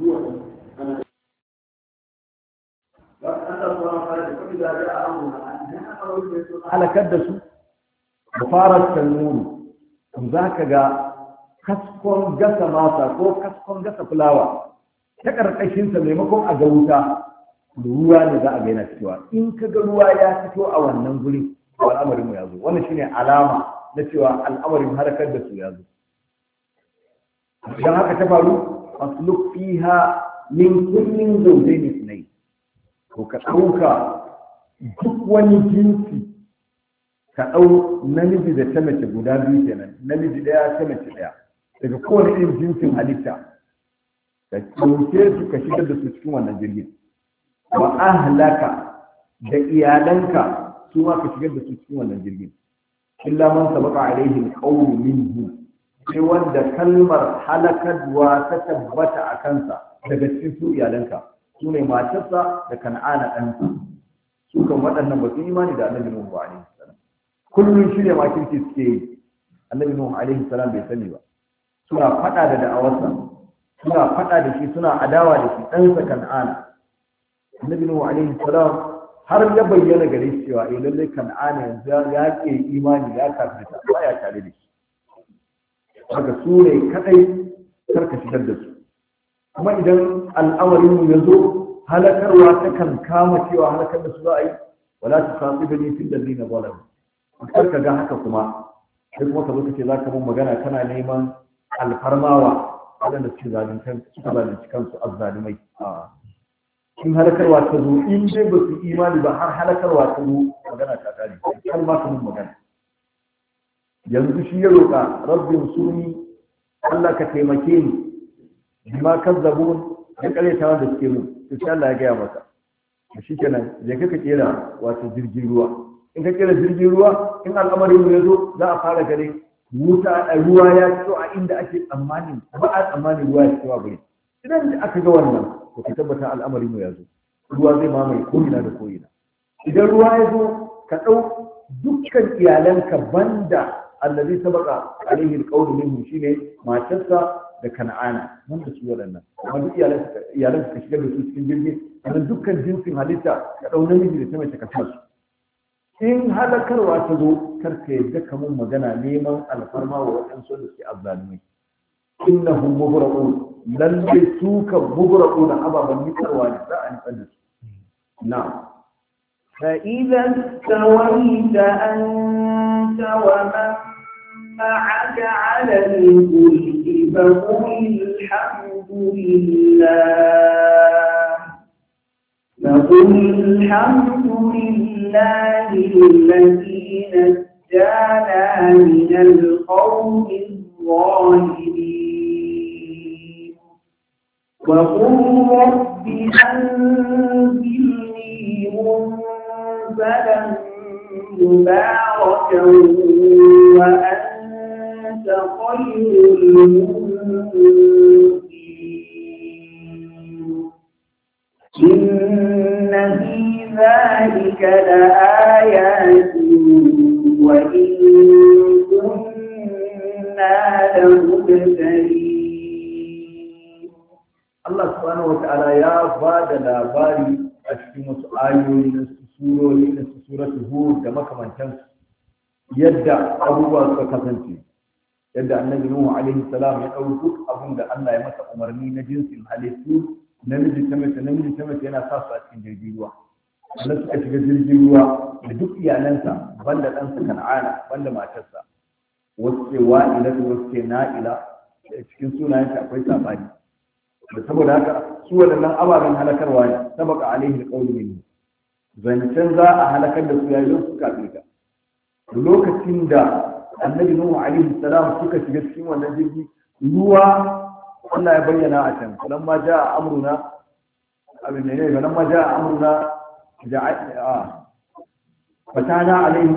halakar da su da fara tanuru za ka ga kaskon gasa masa ko kaskon gasa fulawa ta ƙarƙashinsa maimakon a ga wuta ruwa ne za a ga yana fitowa in ka ga ruwa ya fito a wannan guri al'amarin mu ya zo wannan shine alama na cewa al'amarin harkar da su ya zo idan haka ta faru asluk fiha min kullin zawjayn ithnayn ko ka ɗauka duk wani jinsi ka ɗau namiji da ta mace guda biyu kenan namiji ɗaya ta mace ɗaya daga kowane irin jinsin halitta ka ɗauke su ka shigar da su cikin wannan jirgin wa ahlaka da iyalanka su ma ka shigar da su cikin wannan jirgin illa man sabaqa alaihi alqawlu minhu sai wanda kalmar halakarwa ta tabbata a kansa daga cikin su iyalanka su ne matarsa da kan'ana ɗansa su kan waɗannan ba su imani da annabi nuhu alaihi salam kullum shi ne makirci suke yi annabi nuhu alaihi salam bai sani ba suna faɗa da da'awarsa suna faɗa da shi suna adawa da shi ɗansa kan'ana annabi nuhu alaihi salam har ya bayyana gare shi cewa lallai kan'ana yanzu ya ke imani ya kafirta ba ya tare da shi haka su ne kadai karka shigar da su kuma idan al'amarin ya zo halakarwa ta kan kama cewa halakar da su za a yi wala ta sami gani fil ladina zalamu karka ga haka kuma sai kuma ka zo ka ce za ka mun magana kana neman alfarmawa waɗanda suka zalunci kansu azzalimai in halakarwa ta zo in dai ba su imani ba har halakarwa ta zo magana ta kare har ma ka mun magana yanzu shi ya roƙa rabbi usuni Allah ka taimake ni bima kazzabun ya karyata wanda suke mu to sai Allah ya gaya masa shi kenan je ka kera wato jirgin ruwa in ka kera jirgin ruwa in al'amarin mu yazo za a fara gare wuta ruwa ya fito a inda ake tsammani ba a tsammani ruwa ya fito a gure idan da aka ga wannan to ka tabbata al'amarin mu yazo ruwa zai mamaye ko ina da ko ina idan ruwa ya zo ka dau dukkan iyalanka banda allazi sabaqa alaihi alqawlu minhu shine matarsa da kan'ana wanda su waɗannan amma duk iyalan ka shigar da su cikin jirgin sannan dukkan jinsin halitta ka ɗau namiji da ta mace ka sa su in halakarwa ta zo kar ka yadda ka mun magana neman alfarma wa waɗansu da suke azzalumai innahum mubra'un lalle su kan mubra'una ababan nikarwa ne za a nikar da su na'am فإذا استويت أنت ومن معك على الفلك فقل الحمد لله الذي نجانا من القوم الظالمين وقل رب أنزلني منزلا مباركا وأنت خير المنزلين إن في ذلك لآيات وإن كنا لمبتلين subhanahu wata'ala ya ba da labari a cikin wasu ayoyi na surori na suratul hud da makamantansu yadda abubuwa suka kasance, yadda annabi nuhu alaihi salam ya ɗau duk abin da Allah ya masa umarni na jinsin halittu namiji ta mace yana sa su a cikin jirgin ruwa. wanda suka shiga jirgin ruwa da duk iyalansa banda ɗansa kan'ana banda matarsa, wasu ke wa'ila wasu ke na'ila, cikin sunayenta akwai sabani. da saboda haka su waɗannan ababen halakarwa ne, sabaka alaihi alqawlu minni, zancen za a halakar da su yayin su kafirka. lokacin da annabi nuhu alaihi salam suka shiga cikin wannan jirgi ruwa, Allah ya bayyana a can lamma jaa amruna abin ne ne lamma jaa amruna fatana alaihi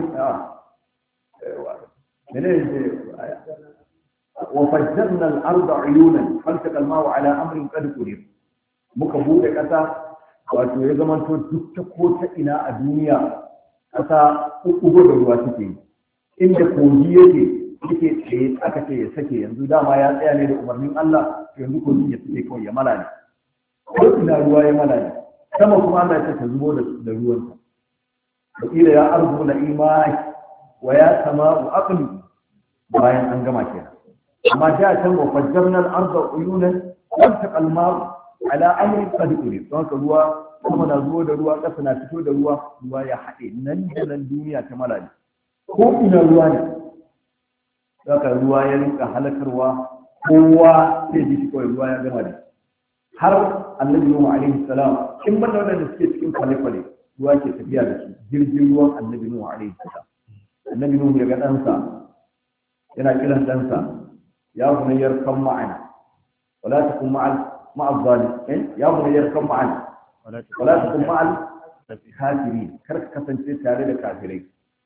وفجرنا الأرض عيونا فالتقى الماء على أمر قد قدر. muka bude kasa wato ya zama to duk ta ko ta ina a duniya kasa uku da ruwa take, inda kogi yake tsaye aka ce ya sake, yanzu dama ya tsaya ne da umarnin Allah, yanzu kogi ya sake kawai ya mala ne, ko ina ruwa ya mala ne, sama kuma Allah ya ta zubo da ruwansa. wakila ya arzu na imani wa ya sama'u aqli, bayan an gama kenan. amma da can wa fajjarna al-ardha uyunan waltaqa al-ma'u ala amrin qad qdir. don haka ruwa kuma na zuwa da ruwa, kasa na fito da ruwa ya haɗe nan da nan, duniya ta malali ko ina ruwa ne. haka ruwa ya rinka halakarwa, kowa sai ji kawai ruwa ya gama da har annabi Nuhu alaihi salam, in banda wadanda suke cikin kwale-kwale ruwa ke tafiya da su, jirgin ruwan annabi Nuhu alaihi salam. annabi Nuhu ya ga ɗansa yana kiran ɗansa, ya bunayyar kan ma'ana wala takun ma'al zalim, ya bunayyar kan ma'ana wala takun ma'al kafirin, kar ka kasance tare da kafirai.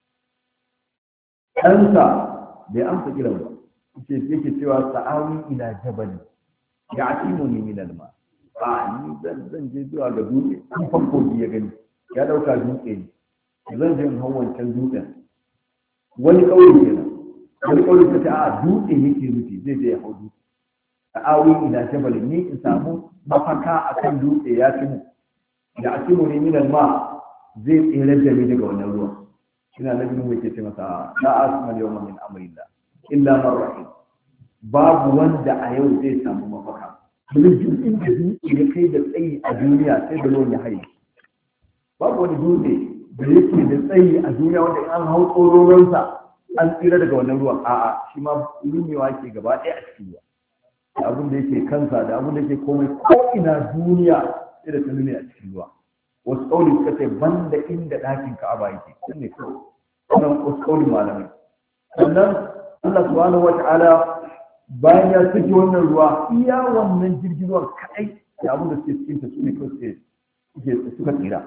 ɗansa bai amsa kiran ba, yake cewa sa'awi ila jabali ya atimuni min alma, ni zan je zuwa ga dutse. an fanko ya gani ya dauka dutse ne, zan je in hau wancan dutsen. wani kauye kenan, wani kauye ta a dutse yake nufi, zai je ya hau dutse. sa'awi ila jabali, ni in samu mafaka akan dutse ya fi mu, ya atimuni min alma, zai tsere da ni daga wannan ruwa. ina nabi mu yake ce masa la asma yawma min amrillah illa man rahim, babu wanda a yau zai samu mafaka. domin inda dutse ya kai da tsayi a duniya sai da ruwan ya haye. babu wani dutse da yake da tsayi a duniya wanda in an hau tsororonsa an tsira daga wannan ruwan. a'a, shi ma rumewa ke gaba ɗaya a cikin ruwa, da abin da yake kansa da abin da yake komai, ko ina duniya sai da ta lume a cikin ruwa. wasu ƙauli suka ce banda inda ɗakin ka'aba yake, sun ne kawai wannan wasu ƙauli malamai. sannan Allah subhanahu wata'ala bayan ya saki wannan ruwa, iya wannan jirgin ruwan kaɗai da abin da suke cikin ta su ne kawai suka tsira.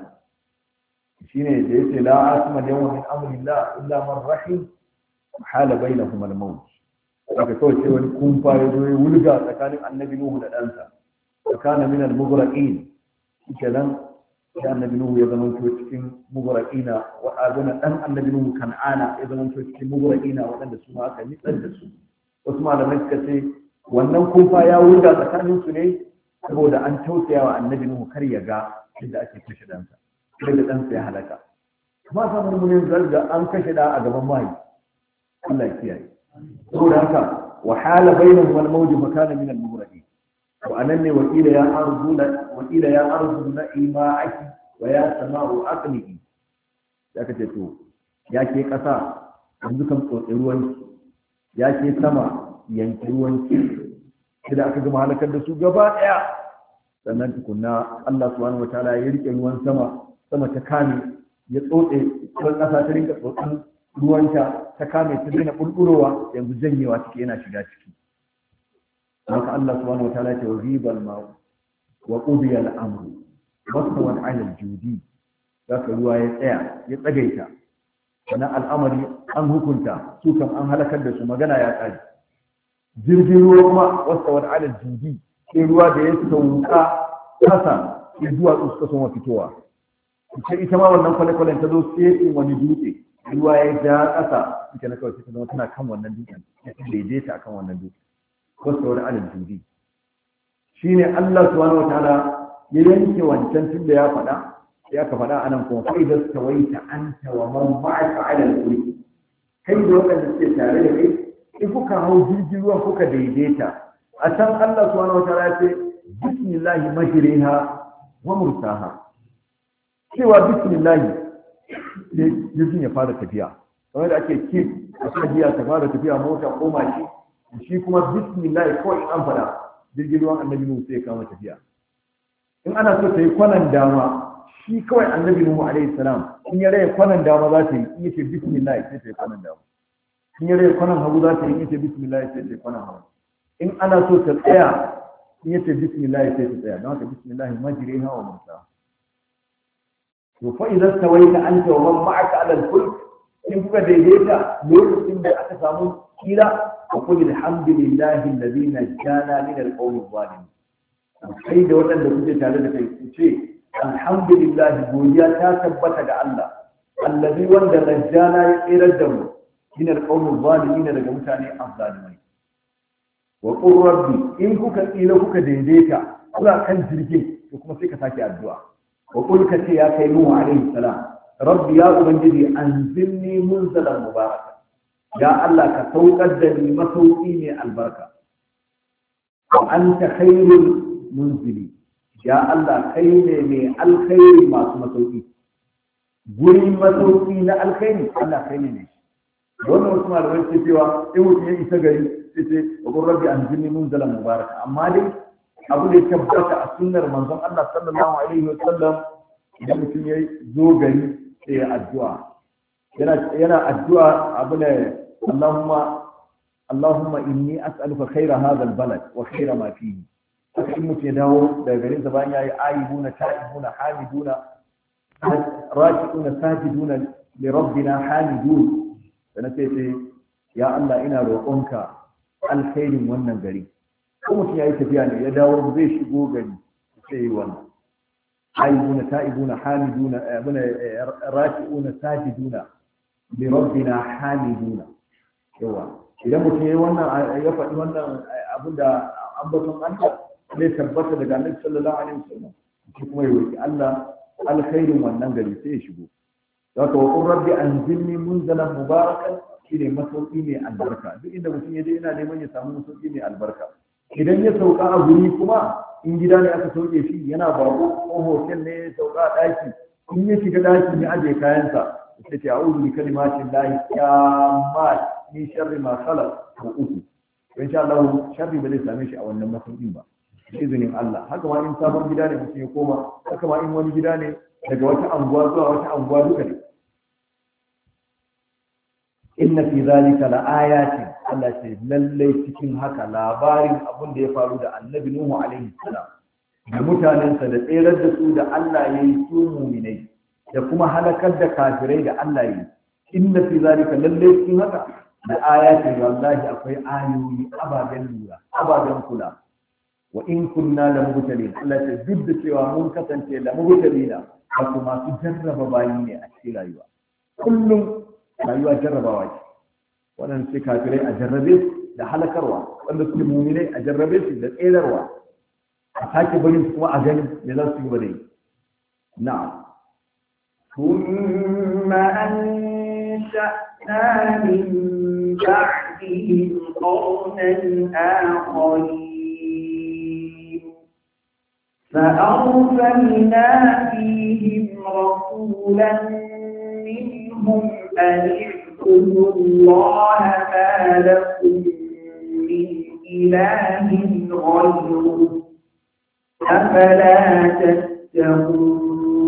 shine da yace la asma yawma min amrillah illa man rahim hala bainahum al-maut. haka kawai sai wani kumfa ya zo ya wulga tsakanin annabi Nuhu da ɗansa, tsakanin min al-mughraqin. kenan da annabi Nuhu ya zama cikin mughraqina, wa azana dan annabi Nuhu kan'ana ya zama cikin mughraqina, waɗanda su ma aka nitsar da su. wasu malamai suka ce wannan kumfa ya wulga tsakanin su ne saboda an tausaya wa annabi Nuhu kar ya ga yadda ake kashe ɗansa, sai da ɗansa ya halaka. kuma samun mun zarga an kashe da a gaban mai, Allah ya kiyaye. saboda haka wa hala bainahum al-mawj fa kana min al-mughraqin. wa ananni wakila ya ardu na'ima'aki wa ya sama'u aqli'i. da kace to ya ke kasa yanzu kan tsotsi ruwan, ya ke sama yanki ruwan, idan aka gama halakar da su gaba daya, sannan tukunna Allah subhanahu wataala ya rike ruwan sama ta kame, ya tsotse ruwan kasa ta rinka tsotsin ruwanta ta kame, ta daina bulburowa, yanzu janyewa take yana shiga ciki. haka Allah subhanahu wataala ce wa ribal ma wa qudiya al-amru wasawat 'ala al-judi. haka ruwa ya tsaya, ya tsagaita, wannan al'amari an hukunta su kan an halakar da su, magana ya tsari. jirgin ruwa kuma wasawat 'ala al-judi, sai ruwa da ya sauka kasa ya duwatsu suka soma fitowa. ita ma wannan kwale-kwalen ta zo sai wani dutse, ruwa ya ja kasa, ita na kawai ta zama tana kan wannan dutsen, ya daidaita akan wannan dutsen. wasu wani alal judi. shine Allah subhanahu wataala ya yanke wancan tun da ya faɗa ya ka faɗa anan kuma fa idza tawaita anta wa man ma'aka 'ala al-fulk kai da wanda suke tare da kai in kuka hau jirgin ruwan kuka daidaita a can Allah subhanahu wataala ya ce bismillahi majriha wa mursaha cewa bismillahi ne jirgin ya fara tafiya kamar da ake ki a sajiya ta fara tafiya mota ko mashi shi kuma bismillahi kawai an faɗa jirgin ruwan annabi Nuhu sai ya kama tafiya in ana so ta yi kwanan dama shi kawai annabi Nuhu alaihi salam in ya rage kwanan dama za ta yi in yace bismillah sai ta yi kwanan dama in ya rage kwanan hagu za ta yi in yace bismillah sai ta yi kwanan hagu in ana so ta tsaya in yace bismillah sai ta tsaya don haka bismillah majriha wa mursaha to fa idza tawaita anta wa man ma'aka 'ala al-fulk in kuka daidaita lokacin da aka samu kira wa qul alhamdulillahi alladhi najjana min al-qawmi adh-dhalimin kai da waɗanda kuke tare da kai ku ce alhamdulillah godiya ta tabbata ga Allah allazi wanda najjana ya tsirar da mu min al-qawmi adh-dhalimin daga mutane azzalimai wa qur rabbi in kuka tsira kuka daidaita kuna kan jirgin to kuma sai ka sake addu'a wa qul ka ce ya kai Nuhu alaihi salam rabbi ya ubangiji anzilni munzalan mubaraka ya Allah ka saukar da ni masauki ne albarka wa anta khairul munzili ya Allah kai ne mai alkhairi masu masauki gurin masauki na alkhairi Allah kai ne wannan wasu malamai ce cewa in mutum ya isa gari sai ce wa qur rabbi anzilni munzalan mubaraka amma dai abu da ya tabbata a sunnar manzon Allah sallallahu alaihi wa sallam idan mutum ya zo gari sai ya addu'a yana addu'a abu ne Allahumma inni as'aluka khaira hadha al-balad wa khaira ma fihi haka in mutum ya dawo daga garin sa bayan yayi aibuna ta'ibuna hamiduna raki'una sajiduna li rabbina hamidun dan sai ya Allah ina roƙonka alkhairin wannan gari ko mutum yayi tafiya ne ya dawo zai shigo gari sai yi wannan aibuna ta'ibuna hamiduna abuna raki'una sajiduna li rabbina hamiduna yawa idan mutum yayi wannan ya faɗi wannan abinda ambaton Allah zai tabbata daga Annabi sallallahu alaihi wasallam shi kuma ya roki Allah alkhairin wannan gari sai ya shigo zaka wa qur rabbi anzilni munzalan mubarakan shine masauki ne albarka duk inda mutum ya je yana neman ya samu masauki ne albarka idan ya sauka a guri kuma in gida ne aka sauke shi yana bako ko hotel ne ya sauka a daki in ya shiga daki ya aje kayansa sai ce a'udhu bi kalimatin lahi tammat min sharri ma khalaq ko uku to insha Allah sharri ba zai same shi a wannan masaukin ba izinin Allah haka ma in sabon gida ne mutum ya koma haka ma in wani gida ne daga wata anguwa zuwa wata anguwa duka ne inna fi zalika la ayatin Allah ce lallai cikin haka labarin abin da ya faru da annabi Nuhu alaihi salam da mutanensa da tserar da su da Allah ya yi su muminai da kuma halakar da kafirai da Allah ya yi inna fi zalika lallai cikin haka da ayatin wallahi akwai ayoyi ababen lura ababen kula wa in kunna la mubtalin Allah ce duk da cewa mun kasance la mubtalina wato masu jarraba bayi ne a cikin rayuwa kullum rayuwa jarrabawa ce waɗanda suke kafirai a jarrabe su da halakarwa wanda suke muminai a jarrabe su da tserarwa a sake barin su kuma a ganin me za su yi ba da yi na'am ثم أنشأنا من بعدهم قرنا آخرين فأرسلنا فيهم رسولا منهم أن اعبدوا الله ما لكم من إله غيره أفلا تتقون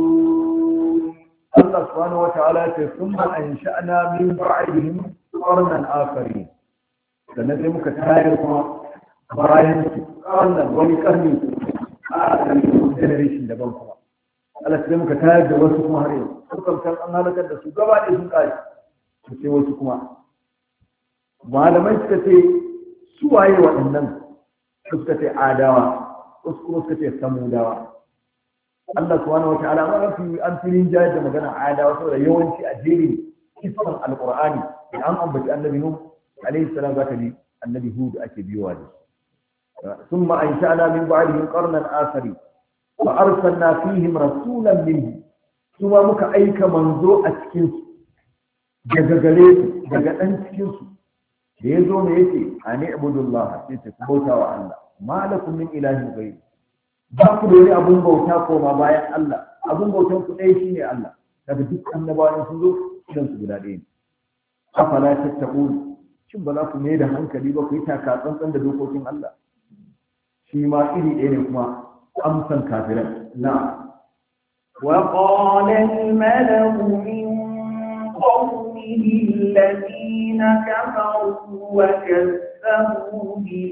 الله سبحانه وتعالى ثم أنشأنا من بعدهم قرنا آخرين sannan sai muka tayar kuma bayan su ƙarnan wani ƙarni a ƙarni generation daban kuma Allah sai muka tayar da wasu kuma har yau sukan san an halakar da su gaba ɗaya sun ƙare su ce wasu kuma malamai suka ce su waye waɗannan suka ce adawa wasu kuma suka ce samudawa Allah subhanahu wataala ma fi an filin jayar da magana adawa saboda yawanci a jerin kisan alqur'ani da an ambaci annabi nuh alaihi salam zaka ji annabi hud ake biyowa da ثم أنشأنا من بعدهم قرنا آخرين فأرسلنا فيهم رسولا منهم ثم muka aika manzo a cikinsu daga gare su daga ɗan cikinsu da ya zo mai yake a ne abudullah sai ta bauta wa Allah malakum min ilahin ghayr ba ku da wani abun bauta koma bayan Allah abun bautan ku ɗaya shine Allah daga duk annabawan sun zo idan su guda ɗaya ne afala tattaqun shin ba za ku mai da hankali ba ku yi taka tsantsan da dokokin Allah shi ma iri ɗaya ne kuma amsan kafiran na وقال الملأ من قومه الذين كفروا وكذبوا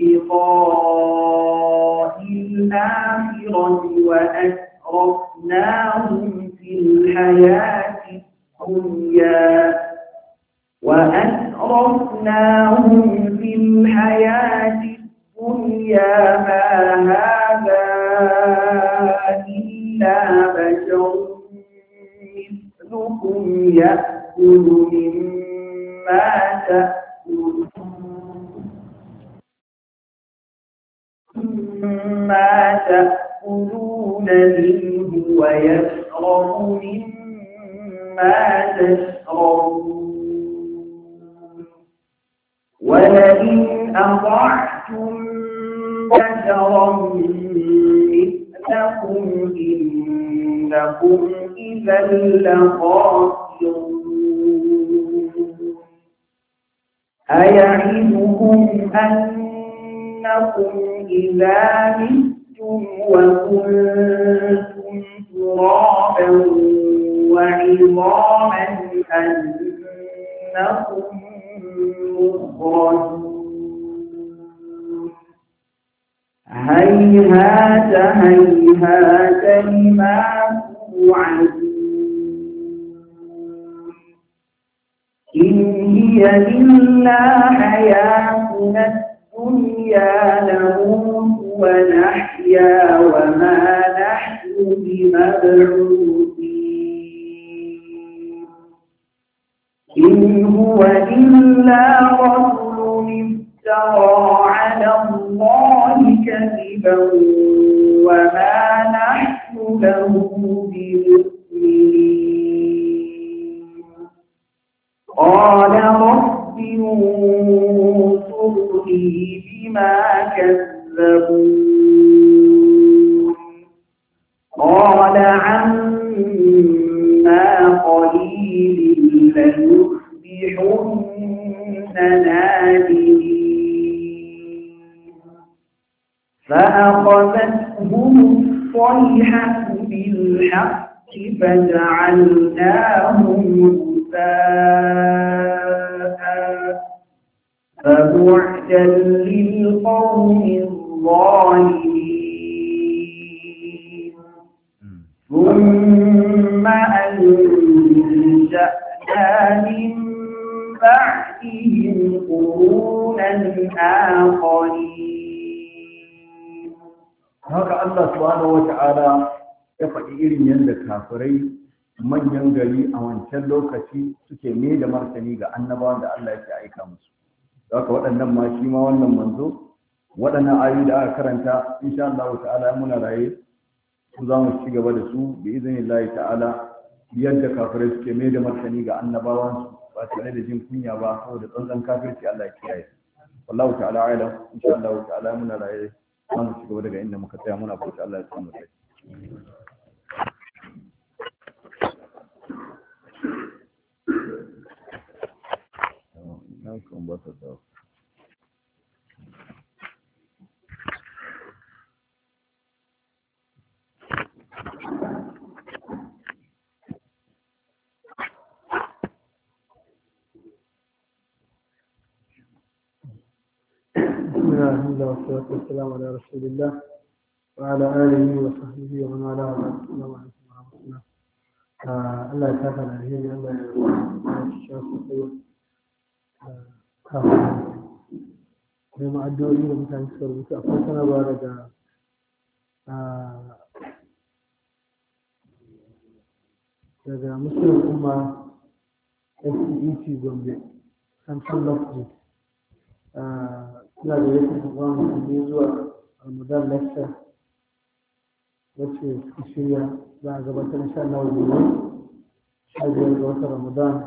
بلقاء الآخرة وأترفناهم في الحياة الدنيا ما هذا إلا بشر مثلكم يأكل مما تأكلون منه ويشرب مما تشربون ولئن أطعتم بشرا مثلكم إنكم إذا لخاسرون أيعدكم أنكم إذا متم وكنتم ترابا وعظاما أنكم مخرجون هيهات هيهات لما توعدون إن هي إلا حياتنا الدنيا نموت ونحيا وما نحن بمبعوثين إن هو إلا رجل افترى على الله كذبا وما نحن له بمؤمنين قال رب انصرني بما كذبون قال عما قليل ليصبحن نادمين فأخذتهم الصيحة بالحق فجعلناهم غثاء فبعدا للقوم الظالمين ثم أنشأنا من بعدهم قرونا آخرين. هذا الله سبحانه وتعالى يفعل irin yadda kafirai manyan gari a wancan lokaci suke mai da martani ga annabawan da Allah yake aika musu. Haka waɗannan ma shi ma wannan manzo waɗannan ayoyi da aka karanta insha Allah ta'ala muna raye su za mu ci gaba da su bi iznillahi ta'ala yadda kafirai suke mai da martani ga annabawan su ba tare da jin kunya ba saboda tsantsan kafirci Allah ya kiyaye. Wallahu ta'ala a'lam insha Allah ta'ala muna raye za mu ci gaba daga inda muka tsaya muna fata Allah ya samu rai. الحمد لله والصلاة والسلام على رسول الله وعلى آله وصحبه ومن والاه. السلام عليكم ورحمة الله. الله يسعدك على الهي الله يشافيك كافي ما أدعو إلى مثلا سربت أفضل بارد daga muslim umma SEC Gombe Central Lofty suna da yake kuma musulmi zuwa Ramadan lecture wacce suka shirya za a gabatar insha Allah gobe 15 ga watan Ramadan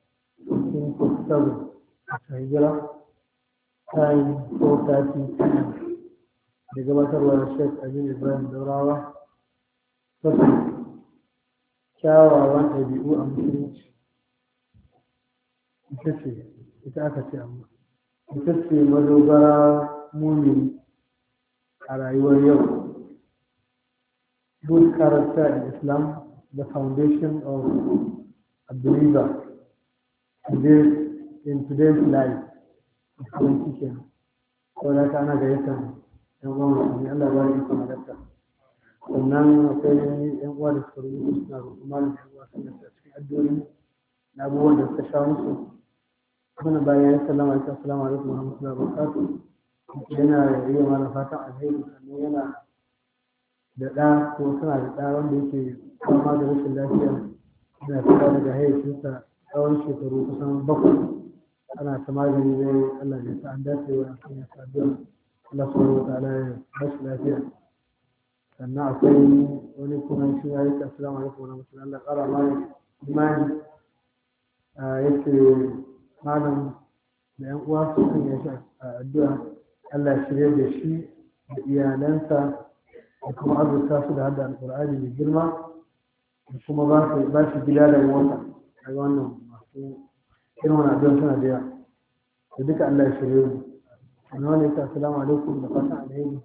1447 a hijira time 4:30 PM da gabatarwa da Sheikh Aminu Ibrahim Daurawa sassan kyawawan ɗabi'u a musulunci ita aka ce amma ita ce madogara mumini a rayuwar yau. Good character in Islam, the foundation of a believer in today's life. Kuma kike ko da kana ga yakan yan uwa musulmi Allah ba ya kuma halatta. Sannan akwai yan uwa da suka rubuta suna roƙon malam yan uwa suna cikin addu'o'i na abubuwan da suka sha musu. Kuma bayan ya sallama ya assalamu alaikum wa rahmatullahi wa barakatuh. Yana yi mana fatan alheri sannan yana da ɗa ko suna da ɗa wanda yake fama da rashin lafiya yana fita daga hayyacinsa tsawon shekaru kusan 7 ana ta magani zai Allah ya sa an dace wa kan ya saduwa Allah subhanahu wa ta'ala ya bashi lafiya. Sannan akwai wani kuma shi ya yi assalamu alaikum wa rahmatullahi Allah ƙara mai imani yake malam da yan uwa su kan ya shi addu'a Allah ya shirye da shi da iyalansa da kuma azurta su da hada alƙur'ani mai girma da kuma ba shi gida da mota a wannan masu irin wani addu'a suna da yawa da duka Allah ya shirye mu. Sannan wani yake assalamu alaikum da fatan alheri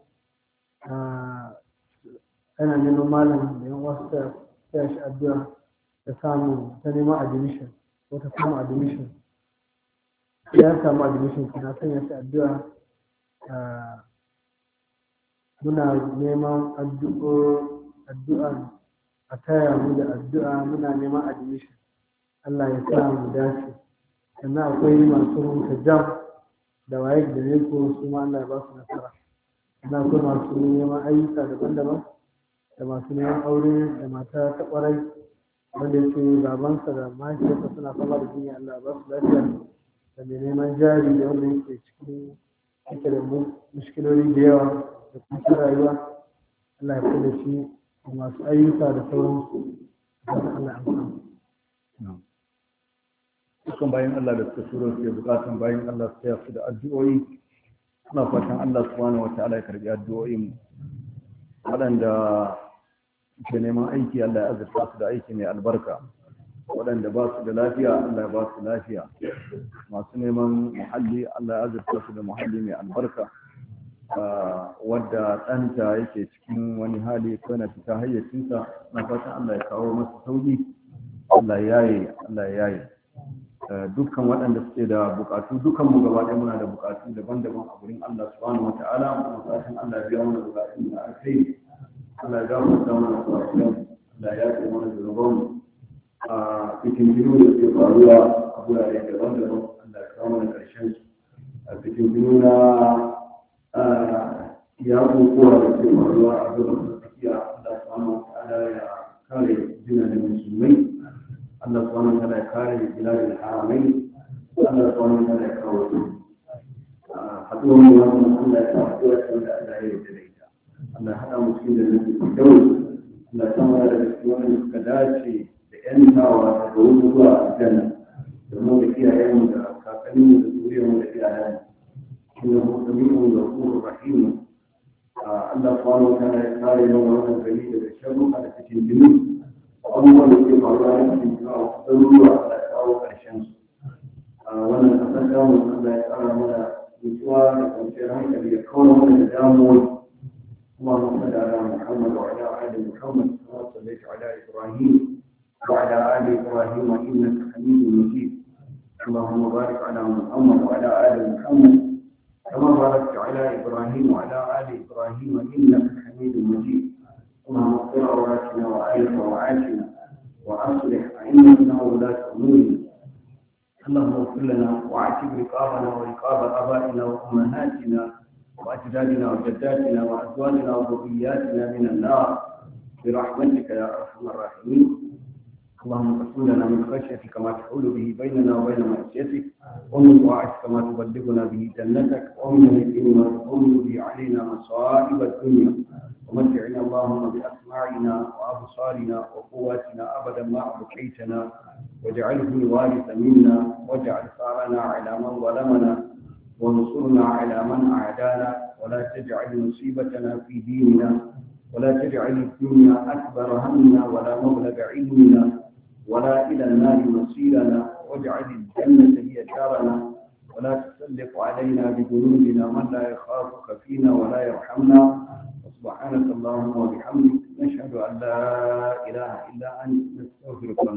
ana neman malam da yan uwa su ta shi addu'a da samu ta neman admission ko ta samu admission ya samu admission kana sanya shi addu'a muna neman addu'a a taya mu da addu'a muna neman admission Allah ya sa mu dace. Sannan akwai masu rubuta jam da waye da ne ko su ma Allah ya ba su nasara. Sannan akwai masu neman ayyuka daban-daban da masu neman aure da mata ta kwarai wanda yake babansa da mahaifiyarsa suna fama da jinya Allah ya ba su lafiya da mai neman jari da wanda yake cikin ake da mushkiloli da yawa da kuma rayuwa Allah ya kula shi da masu ayyuka da sauransu da Allah ya amfani. Dukkan bayan Allah da suka turo su bukatan bayan Allah su taya su da addu'o'i ana fatan Allah subhanahu wataala ya karbi addu'o'in waɗanda ke neman aiki Allah ya azurta su da aiki mai albarka waɗanda ba su da lafiya Allah ya ba su lafiya masu neman muhalli Allah ya azurta su da muhalli mai albarka wadda ɗanta yake cikin wani hali ko na fita hayyacinsa na fatan Allah ya kawo masa sauki Allah ya yaye dukkan waɗanda suke da bukatu dukkan mu gaba ɗaya muna da bukatu daban-daban a gurin Allah subhanahu wata'ala muna fatan Allah ya biya mana bukatun da alkhairi Allah ya gafarta mana bukatun Allah ya yafe mana zunuban a cikin jinu da ke faruwa a gurare daban-daban Allah ya kawo mana ƙarshen su a cikin jinu na ya kokowa da ke faruwa a gaban tsakiya Allah subhanahu wata'ala ya kare jinanin musulmai Allah subhanahu wa ta'ala ya kare biladul haramain Allah subhanahu wa ta'ala ya kawo su haduwar mu wannan Allah ya kawo da Allah ya yarda da ita Allah ya hada mu cikin da nake kyau Allah ya samu da cikin wannan suka dace da yantawa da wani zuwa aljanna da mu da iyayen mu da kakannin mu da zuriyar mu da iyayen mu innahu sami'un ghafurur rahim Allah subhanahu wa ta'ala ya kare mu wannan gari daga sharruka da cikin jini abubuwan da ke faruwa a cikin ɗaruruwa da kawo ƙarshen su wannan ƙasar damu Allah ya tsara mana nutsuwa da kwanciyar hankali da kawo mana da damuwa kuma musa da ala Muhammad wa ala ali Muhammad wa sallallahu ala Ibrahim wa ala ali Ibrahim innaka Hamidum Majid اللهم بارك على محمد وعلى آل محمد كما باركت على إبراهيم وعلى آل إبراهيم إنك حميد مجيد اللهم اغفر عوراتنا وآل روعاتنا وأصلح أئمتنا وولاة أمورنا اللهم اغفر لنا واعتق رقابنا ورقاب آبائنا وأمهاتنا وأجدادنا وجداتنا وأزواجنا وذرياتنا من النار برحمتك يا أرحم الراحمين اللهم اقسم لنا من خشيتك ما تحول به بيننا وبين معصيتك ومن طاعتك ما تبلغنا به جنتك ومن اليقين ما تقوم به علينا علينا مصائب الدنيا ومتعنا اللهم بأسماعنا وأبصارنا وقواتنا أبدا ما أبقيتنا واجعله الوارث منا واجعل ثارنا على من ظلمنا وانصرنا على من أعدانا ولا تجعل مصيبتنا في ديننا ولا تجعل الدنيا أكبر همنا ولا مبلغ علمنا ولا إلى النار مصيرنا واجعل الجنة هي دارنا ولا تسلط علينا بذنوبنا من لا يخافك فينا ولا يرحمنا سبحانك اللهم وبحمدك نشهد أن لا إله إلا أنت نستغفرك